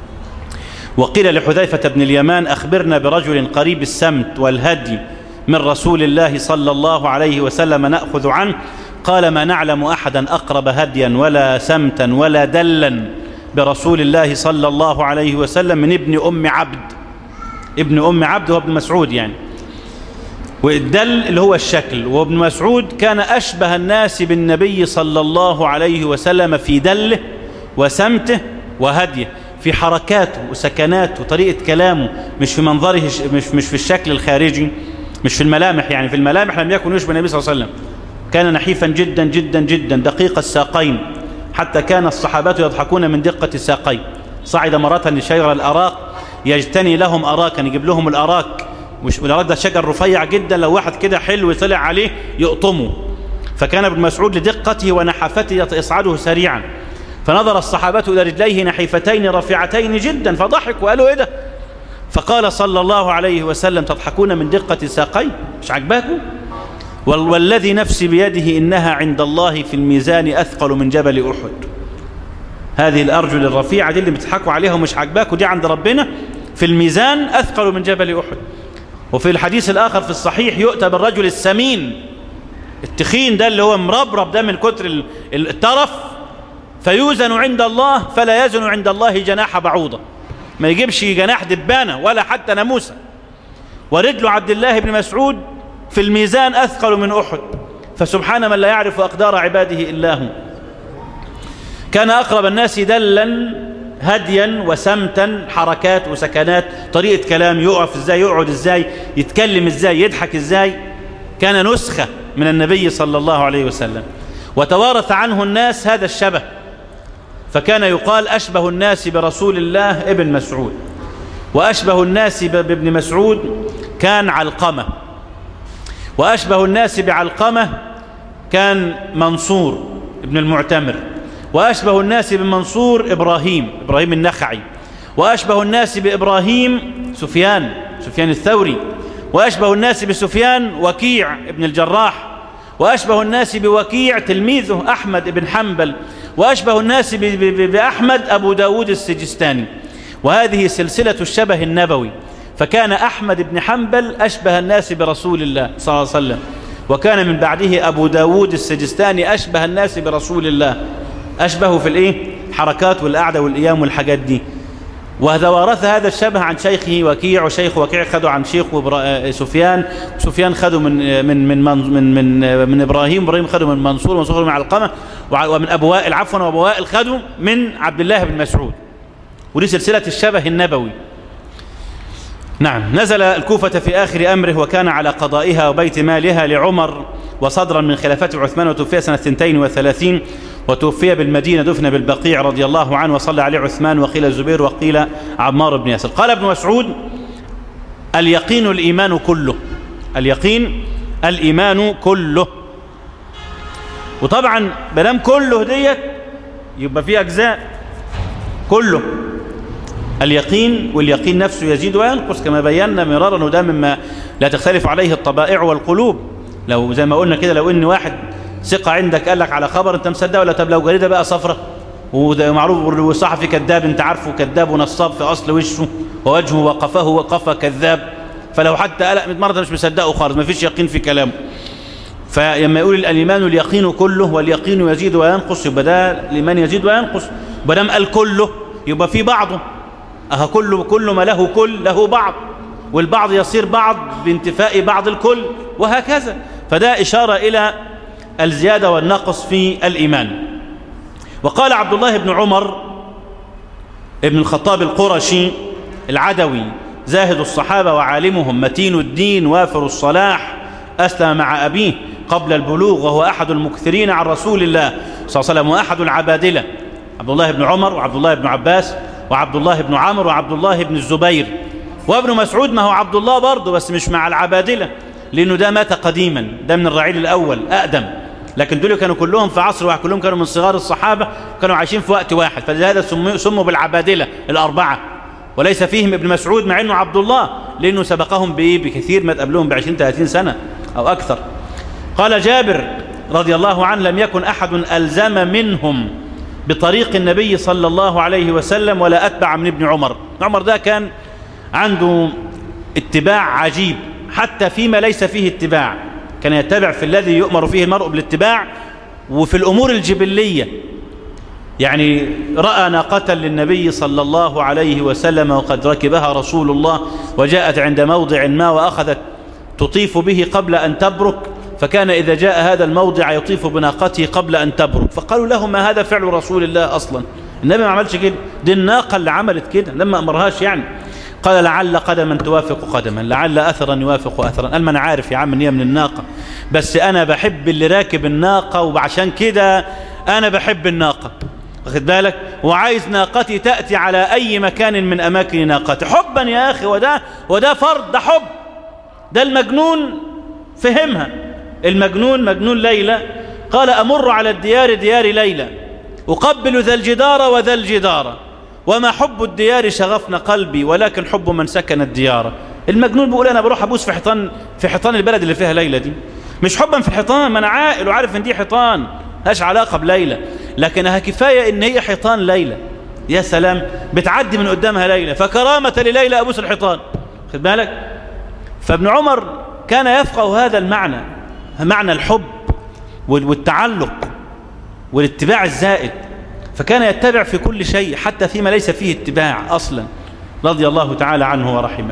وقيل لحذيفة بن اليمان أخبرنا برجل قريب السمت والهدي من رسول الله صلى الله عليه وسلم نأخذ عنه، قال ما نعلم أحدا أقرب هديا ولا سمتا ولا دلا برسول الله صلى الله عليه وسلم من ابن أم عبد. ابن أم عبد هو ابن مسعود يعني، والدل اللي هو الشكل، وابن مسعود كان أشبه الناس بالنبي صلى الله عليه وسلم في دله وسمته وهديه، في حركاته وسكناته وطريقة كلامه، مش في منظره، مش, مش في الشكل الخارجي، مش في الملامح. يعني في الملامح لم يكن يشبه النبي صلى الله عليه وسلم، كان نحيفا جدا جدا جدا دقيق الساقين، حتى كان الصحابة يضحكون من دقة الساقين. صعد مرة لشجر الأراك يجتني لهم أراكا، يجيب لهم الأراك، والأراك ده شجر رفيع جدا، لو واحد كده حلو يطلع عليه يقطمه، فكان ابن مسعود لدقته ونحافته يصعده سريعا، فنظر الصحابة إلى رجليه نحيفتين رفيعتين جدا فضحكوا وقالوا إيه ده؟ فقال صلى الله عليه وسلم تضحكون من دقة ساقي؟ مش عجباكم؟ والذي نفسي بيده إنها عند الله في الميزان أثقل من جبل أحد. هذه الأرجل الرفيعة دي اللي بتضحكوا عليها ومش عجباكم، دي عند ربنا في الميزان أثقل من جبل أحد. وفي الحديث الآخر في الصحيح يؤتى بالرجل السمين التخين ده اللي هو مربرب ده من كتر الترف، فيوزن عند الله فلا يزن عند الله جناح بعوضة، ما يجيبش جناح دبانة ولا حتى ناموسة. ورجل عبد الله بن مسعود في الميزان أثقل من أحد، فسبحان من لا يعرف أقدار عباده إلا هو. كان أقرب الناس دلا هديا وسمتا، حركات وسكنات، طريقة كلام، يقف ازاي، يقعد ازاي، يتكلم ازاي، يضحك ازاي، كان نسخة من النبي صلى الله عليه وسلم. وتوارث عنه الناس هذا الشبه، فكان يقال أشبه الناس برسول الله ابن مسعود، وأشبه الناس بابن مسعود كان علقمة، وأشبه الناس بعلقمة كان منصور ابن المعتمر، وأشبه الناس بمنصور إبراهيم إبراهيم النخعي، وأشبه الناس بإبراهيم سفيان سفيان الثوري، وأشبه الناس بسفيان وكيع ابن الجراح، وأشبه الناس بوكيع تلميذه أحمد بن حنبل، وأشبه الناس بأحمد أبو داود السجستاني. وهذه سلسلة الشبه النبوي، فكان أحمد بن حنبل أشبه الناس برسول الله صلى الله عليه وسلم، وكان من بعده أبو داود السجستاني أشبه الناس برسول الله، أشبهه في الإيه؟ حركات والقعدة والقيام والحاجات دي. وهذا ورث هذا الشبه عن شيخه وكيع، وشيخ وكيع خدوا عن شيخه سفيان، سفيان خدوا من من من من من, من إبراهيم، إبراهيم خدوا من منصور، منصور من علقمة، ومن أبو وائل عفوا وأبو وائل خدوا من عبد الله بن مسعود. ودي سلسلة الشبه النبوي. نعم. نزل الكوفة في آخر أمره، وكان على قضائها وبيت مالها لعمر وصدرا من خلافة عثمان، وتوفي سنة اثنتين وثلاثين، وتوفي بالمدينة، دفن بالبقيع رضي الله عنه، وصلى عليه عثمان وقيل الزبير وقيل عمار بن ياسر. قال ابن مسعود اليقين الإيمان كله، اليقين الإيمان كله. وطبعا بلام كله ديت يبقى فيه أجزاء، كله اليقين، واليقين نفسه يزيد وينقص كما بينا مرارا، وده مما لا تختلف عليه الطبائع والقلوب. لو زي ما قلنا كده، لو ان واحد ثقة عندك قال لك على خبر انت مصدقه، ولا طب لو جريدة بقى صفرة وده معروف والصحفي كذاب، انت عارفه كذاب ونصاب في اصل وشه ووجهه وقفه وقفه كذاب، فلو حتى قال مئة مرة مش مصدقه خالص، ما فيش يقين في كلامه. فلما يقول الإيمان اليقين كله، واليقين يزيد وينقص، يبقى ده الإيمان يزيد وينقص. بدل قال كله يبقى في بعضه، أها كل كل ما له كل له بعض، والبعض يصير بعض بانتفاء بعض الكل، وهكذا. فده إشارة إلى الزيادة والنقص في الإيمان. وقال عبد الله بن عمر ابن الخطاب القرشي العدوي زاهد الصحابة وعالمهم متين الدين وافر الصلاح، أسلم مع أبيه قبل البلوغ وهو أحد المكثرين عن رسول الله صلى الله عليه وسلم وأحد العبادلة، عبد الله بن عمر وعبد الله بن عباس وعبد الله بن عمرو وعبد الله بن الزبير. وابن مسعود ما هو عبد الله برضه بس مش مع العبادلة لأنه ده مات قديما، ده من الرعيل الأول أقدم، لكن دول كانوا كلهم في عصر واحد، كلهم كانوا من صغار الصحابة، كانوا عايشين في وقت واحد، فلهذا سموا بالعبادلة الأربعة، وليس فيهم ابن مسعود مع أنه عبد الله لأنه سبقهم بإيه بكثير، ما تقابلهم بعشرين ثلاثين سنة أو أكثر. قال جابر رضي الله عنه لم يكن أحد ألزم منهم بطريق النبي صلى الله عليه وسلم ولا أتبع من ابن عمر. عمر ده كان عنده اتباع عجيب حتى فيما ليس فيه اتباع، كان يتبع في الذي يؤمر فيه المرء بالاتباع وفي الأمور الجبلية. يعني رأى ناقة للنبي صلى الله عليه وسلم وقد ركبها رسول الله وجاءت عند موضع ما وأخذت تطيف به قبل أن تبرك، فكان إذا جاء هذا الموضع يطيف بناقته قبل أن تبرك، فقالوا له ما هذا فعل رسول الله أصلا، النبي ما عملش كده، دي الناقة اللي عملت كده لما أمرهاش يعني. قال لعل قدما توافق قدما، لعل أثرا يوافق أثرا. قال ما أنا عارف يا عم إن هي من الناقة، بس أنا بحب اللي راكب الناقة وعشان كده أنا بحب الناقة، واخد بالك، وعايز ناقتي تأتي على أي مكان من أماكن ناقتي حبا يا أخي. وده وده فرض، ده حب، ده المجنون فهمها. المجنون مجنون ليلى قال أمر على الديار ديار ليلى أقبل ذا الجدار وذا الجدار وما حب الديار شغفنا قلبي ولكن حب من سكن الديار. المجنون بيقول أنا بروح أبوس في حيطان في حيطان البلد اللي فيها ليلى دي، مش حبا في الحيطان، ما أنا عاقل وعارف إن دي حيطان هاش علاقة بليلى، لكنها كفاية إن هي حيطان ليلى، يا سلام بتعدي من قدامها ليلى، فكرامة لليلى أبوس الحيطان، خد بالك. فابن عمر كان يفقه هذا المعنى، معنى الحب والتعلق والاتباع الزائد، فكان يتبع في كل شيء حتى فيما ليس فيه اتباع أصلا رضي الله تعالى عنه ورحمه.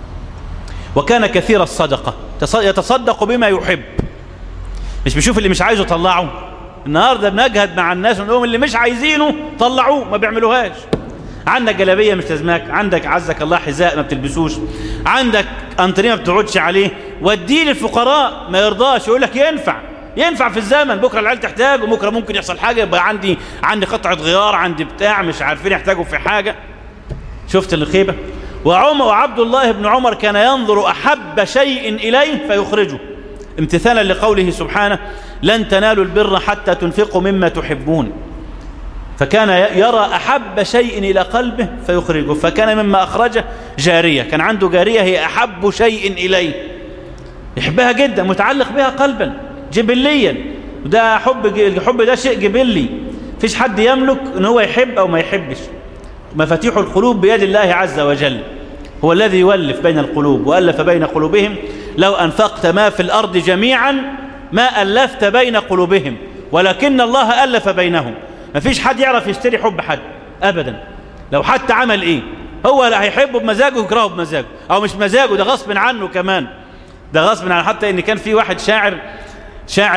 وكان كثير الصدقة، يتصدق بما يحب، مش بيشوف اللي مش عايزه طلعه. النهارده بنجهد مع الناس ونقول اللي مش عايزينه طلعوه، ما بيعملوهاش. عندك جلابيه مش لازماك، عندك عزك الله حذاء ما بتلبسوش، عندك انتريه ما بتقعدش عليه، وديه للفقراء، ما يرضاش، يقول لك ينفع ينفع في الزمن، بكره العيال تحتاج وبكره ممكن يحصل حاجه، يبقى عندي عندي قطعه غيار، عندي بتاع مش عارفين يحتاجوا في حاجه. شفت الخيبه. وعمر وعبد الله بن عمر كان ينظر احب شيء اليه فيخرجه، امتثالا لقوله سبحانه لن تنالوا البر حتى تنفقوا مما تحبون، فكان يرى أحب شيء إلى قلبه فيخرجه. فكان مما أخرجه جارية، كان عنده جارية هي أحب شيء إليه، يحبها جدا، متعلق بها قلبا جبليا، وده حب، الحب ده شيء جبلي، فيش حد يملك ان هو يحب أو ما يحبش. مفاتيح القلوب بيد الله عز وجل، هو الذي يولف بين القلوب، وألف بين قلوبهم لو أنفقت ما في الأرض جميعا ما ألفت بين قلوبهم ولكن الله ألف بينهم. ما فيش حد يعرف يشتري حب حد أبدا، لو حتى عمل إيه، هو لا هيحبه بمزاجه ويكرهه بمزاجه، أو مش مزاجه، ده غصب عنه كمان، ده غصب عنه. حتى إن كان في واحد شاعر شاعر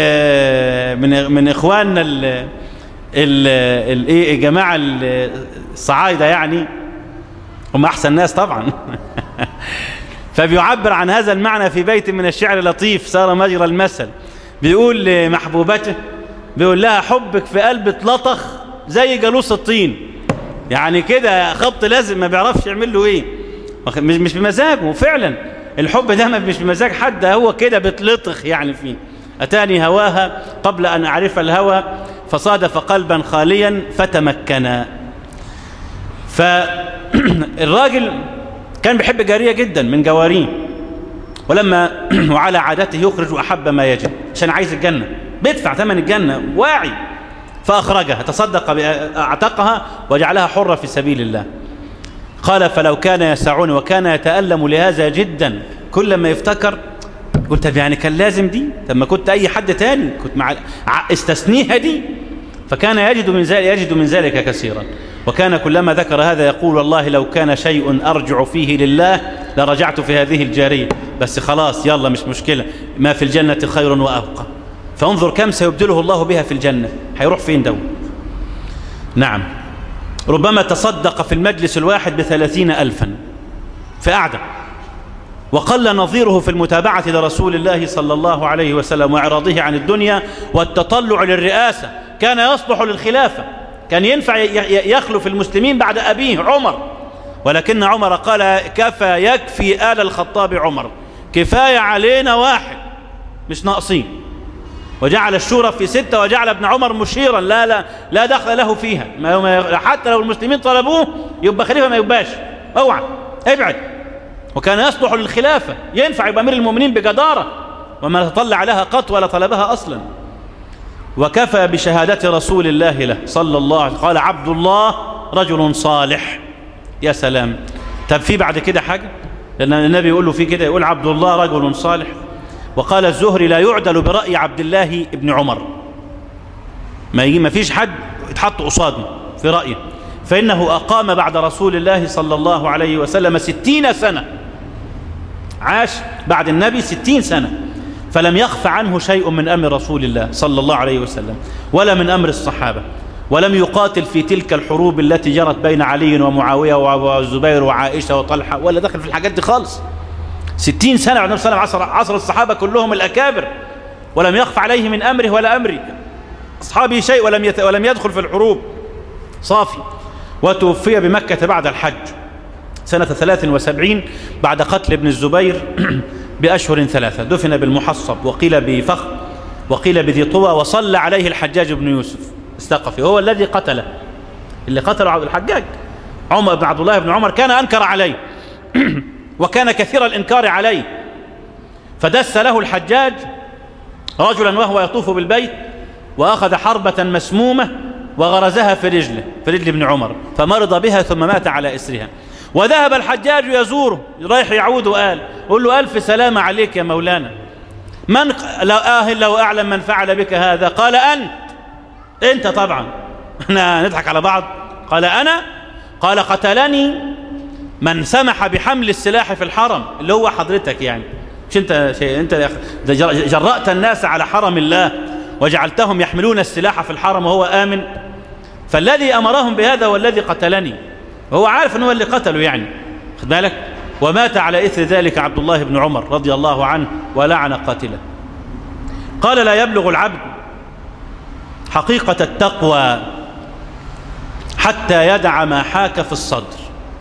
من من إخواننا ال ال إيه جماعة الصعايدة، يعني هم أحسن ناس طبعا فبيعبر عن هذا المعنى في بيت من الشعر لطيف سار مجرى المثل، بيقول لمحبوبته، بيقول لها حبك في قلب اتلطخ زي جلوس الطين، يعني كده خبط لازم ما بيعرفش يعمل له ايه، مش مش بمزاجه. فعلا الحب ده مش بمزاج حد، هو كده بيتلطخ يعني فيه. اتاني هواها قبل ان اعرف الهوى فصادف قلبا خاليا فتمكنا. فالراجل كان بيحب جارية جدا من جواريه، ولما وعلى عادته يخرج أحب ما يجد عشان عايز الجنة، بيدفع ثمن الجنة واعي، فأخرجها، تصدق بأعتقها وجعلها حرة في سبيل الله. قال فلو كان يسعني، وكان يتألم لهذا جدا، كل ما يفتكر قلت طب يعني كان لازم دي، طب ما كنت أي حد تاني كنت مع استثنيها دي. فكان يجد من ذلك يجد من ذلك كثيرا، وكان كلما ذكر هذا يقول والله لو كان شيء أرجع فيه لله لرجعت في هذه الجارية، بس خلاص يلا مش مشكلة، ما في الجنة خير وأبقى. فانظر كم سيبدله الله بها في الجنة، هيروح فين دول؟ نعم. ربما تصدق في المجلس الواحد بثلاثين ألفا في قعدة، وقل نظيره في المتابعة لرسول الله صلى الله عليه وسلم وإعراضه عن الدنيا والتطلع للرئاسة. كان يصلح للخلافة، كان ينفع يخلف المسلمين بعد أبيه عمر، ولكن عمر قال كفى يكفي آل الخطاب عمر، كفاية علينا واحد مش ناقصين، وجعل الشورى في ستة وجعل ابن عمر مشيرا لا لا لا دخل له فيها، ما حتى لو المسلمين طلبوه يبقى خليفة ما يبقاش، اوعى ابعد. وكان يصلح للخلافة، ينفع يبقى أمير المؤمنين بجدارة، وما تطلع لها قط ولا طلبها أصلا. وكفى بشهادة رسول الله له صلى الله عليه وسلم، قال عبد الله رجل صالح. يا سلام. طب في بعد كده حاجة؟ لأن النبي يقول له في كده، يقول عبد الله رجل صالح. وقال الزهري لا يعدل برأي عبد الله ابن عمر، ما يجي ما فيش حد يتحط قصاده في رأيه، فإنه أقام بعد رسول الله صلى الله عليه وسلم ستين سنة، عاش بعد النبي ستين سنة، فلم يخف عنه شيء من أمر رسول الله صلى الله عليه وسلم ولا من أمر الصحابة، ولم يقاتل في تلك الحروب التي جرت بين علي ومعاوية والزبير وعائشة وطلحة، ولا دخل في الحاجات دي خالص. ستين سنة بعد النبي صلى الله عليه وسلم، عصر, عصر الصحابة كلهم الأكابر، ولم يخف عليه من أمره ولا أمري أصحابه شيء، ولم, يت... ولم يدخل في الحروب صافي. وتوفي بمكة بعد الحج سنة ثلاث وسبعين بعد قتل ابن الزبير بأشهر ثلاثة، دفن بالمحصب وقيل بفخ وقيل بذي طوى، وصلى عليه الحجاج بن يوسف الثقفي، هو الذي قتله، اللي قتله عبد الحجاج. عمر بن عبد الله بن عمر كان أنكر عليه وكان كثير الإنكار عليه، فدس له الحجاج رجلا وهو يطوف بالبيت، وأخذ حربة مسمومة وغرزها في رجله في رجل ابن عمر، فمرض بها ثم مات على إسرها. وذهب الحجاج يزوره، رايح يعود، وقال قل له ألف سلامة عليك يا مولانا، من لو آهل لو أعلم من فعل بك هذا؟ قال أنت. أنت طبعا، احنا نضحك على بعض. قال أنا؟ قال قتلني من سمح بحمل السلاح في الحرم، اللي هو حضرتك يعني، مش انت شيء، انت جرأت الناس على حرم الله وجعلتهم يحملون السلاح في الحرم وهو آمن، فالذي أمرهم بهذا هو الذي قتلني، وهو عارف أنه اللي قتله يعني، خد بالك. ومات على إثر ذلك عبد الله بن عمر رضي الله عنه ولعن قاتله. قال لا يبلغ العبد حقيقة التقوى حتى يدع ما حاك في الصدر.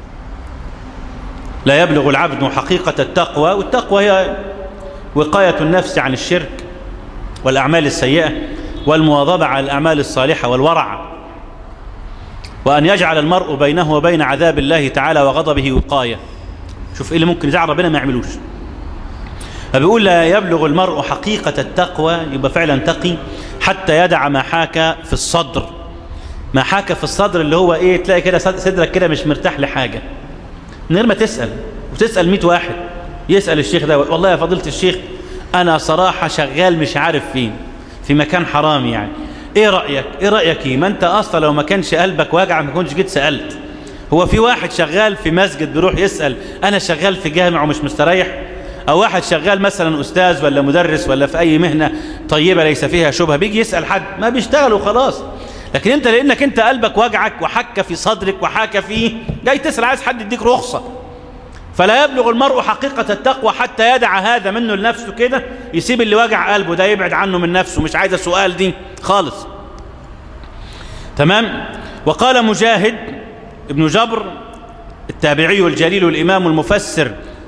لا يبلغ العبد حقيقة التقوى، والتقوى هي وقاية النفس عن الشرك والأعمال السيئة والمواظبة على الأعمال الصالحة والورع، وأن يجعل المرء بينه وبين عذاب الله تعالى وغضبه وقاية. شوف إيه اللي ممكن يزعل ربنا ما يعملوش. فبيقول لا يبلغ المرء حقيقة التقوى، يبقى فعلا تقي، حتى يدع ما حاك في الصدر. ما حاك في الصدر اللي هو إيه؟ تلاقي كده صدرك كده مش مرتاح لحاجة، من غير ما تسأل، وتسأل مئة واحد. يسأل الشيخ ده، والله يا فضيلة الشيخ أنا صراحة شغال مش عارف فين، في مكان حرام يعني، إيه رأيك؟ إيه رأيك إيه؟ ما أنت أصلا لو ما كانش قلبك واجع ما كنتش جيت سألت. هو في واحد شغال في مسجد بيروح يسأل أنا شغال في جامع ومش مستريح؟ أو واحد شغال مثلا أستاذ ولا مدرس ولا في أي مهنة طيبة ليس فيها شبهة بيجي يسأل حد؟ ما بيشتغل وخلاص. لكن أنت لأنك أنت قلبك وجعك وحك في صدرك وحاك فيه جاي تسأل، عايز حد يديك رخصة. فلا يبلغ المرء حقيقة التقوى حتى يدع هذا منه لنفسه كده، يسيب اللي وجع قلبه ده، يبعد عنه من نفسه، مش عايز السؤال دي خالص. تمام. وقال مجاهد ابن جبر التابعي الجليل الإمام المفسر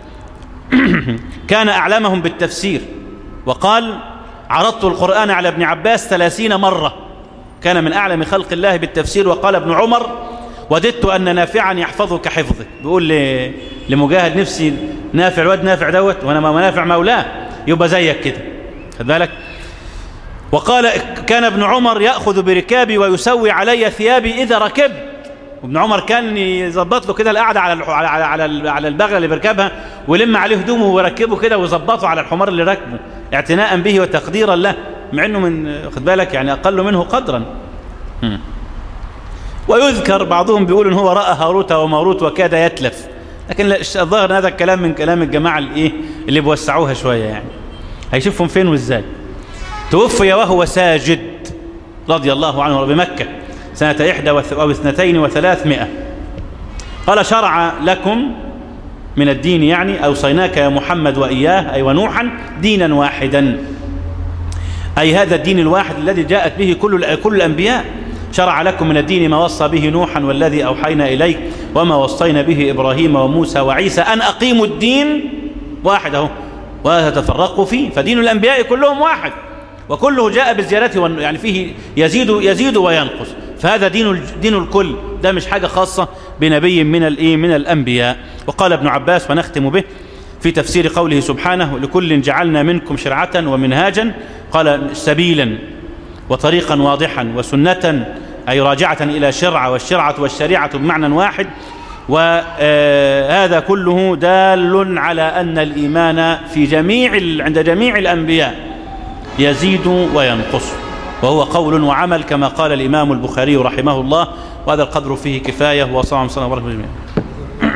كان أعلمهم بالتفسير، وقال عرضت القرآن على ابن عباس ثلاثين مرة، كان من أعلم خلق الله بالتفسير. وقال ابن عمر وددت أن نافعا يحفظه كحفظه، بيقول لمجاهد نفسي نافع الواد نافع دوت وانا ما نافع مولاه يبقى زيك كده، خد بالك. وقال كان ابن عمر يأخذ بركابي ويسوي علي ثيابي إذا ركبت. وابن عمر كان يظبط له كده القعدة على على على على البغلة اللي بيركبها، ويلم عليه هدومه ويركبه كده ويظبطه على الحمار اللي راكبه اعتناء به وتقديرا له، مع انه من خد بالك يعني اقل منه قدرا. م. ويذكر بعضهم بيقول ان هو رأى هاروت وماروت وكاد يتلف، لكن الظاهر هذا الكلام من كلام الجماعة الايه اللي بيوسعوها شوية، يعني هيشوفهم فين وازاي. توفي وهو ساجد رضي الله عنه بمكة سنة إحدى أو اثنتين وثلاثمائة. قال شرع لكم من الدين يعني أوصيناك يا محمد وإياه أي ونوحا دينا واحدا، أي هذا الدين الواحد الذي جاءت به كل كل الأنبياء. شرع لكم من الدين ما وصى به نوحا والذي أوحينا إليك وما وصينا به إبراهيم وموسى وعيسى أن أقيموا الدين واحد اهو ولا تتفرقوا فيه. فدين الأنبياء كلهم واحد وكله جاء بالزيادة، يعني فيه يزيد يزيد وينقص، فهذا دين دين الكل، ده مش حاجة خاصة بنبي من الايه من الأنبياء. وقال ابن عباس ونختم به في تفسير قوله سبحانه لكل جعلنا منكم شرعة ومنهاجا، قال سبيلا وطريقا واضحا وسنة أي راجعة إلى شرعة، والشرعة والشريعة بمعنى واحد. وهذا كله دال على أن الإيمان في جميع عند جميع الأنبياء يزيد وينقص، وهو قول وعمل كما قال الإمام البخاري رحمه الله. وهذا القدر فيه كفاية، وصلى الله عليه وسلم وبارك.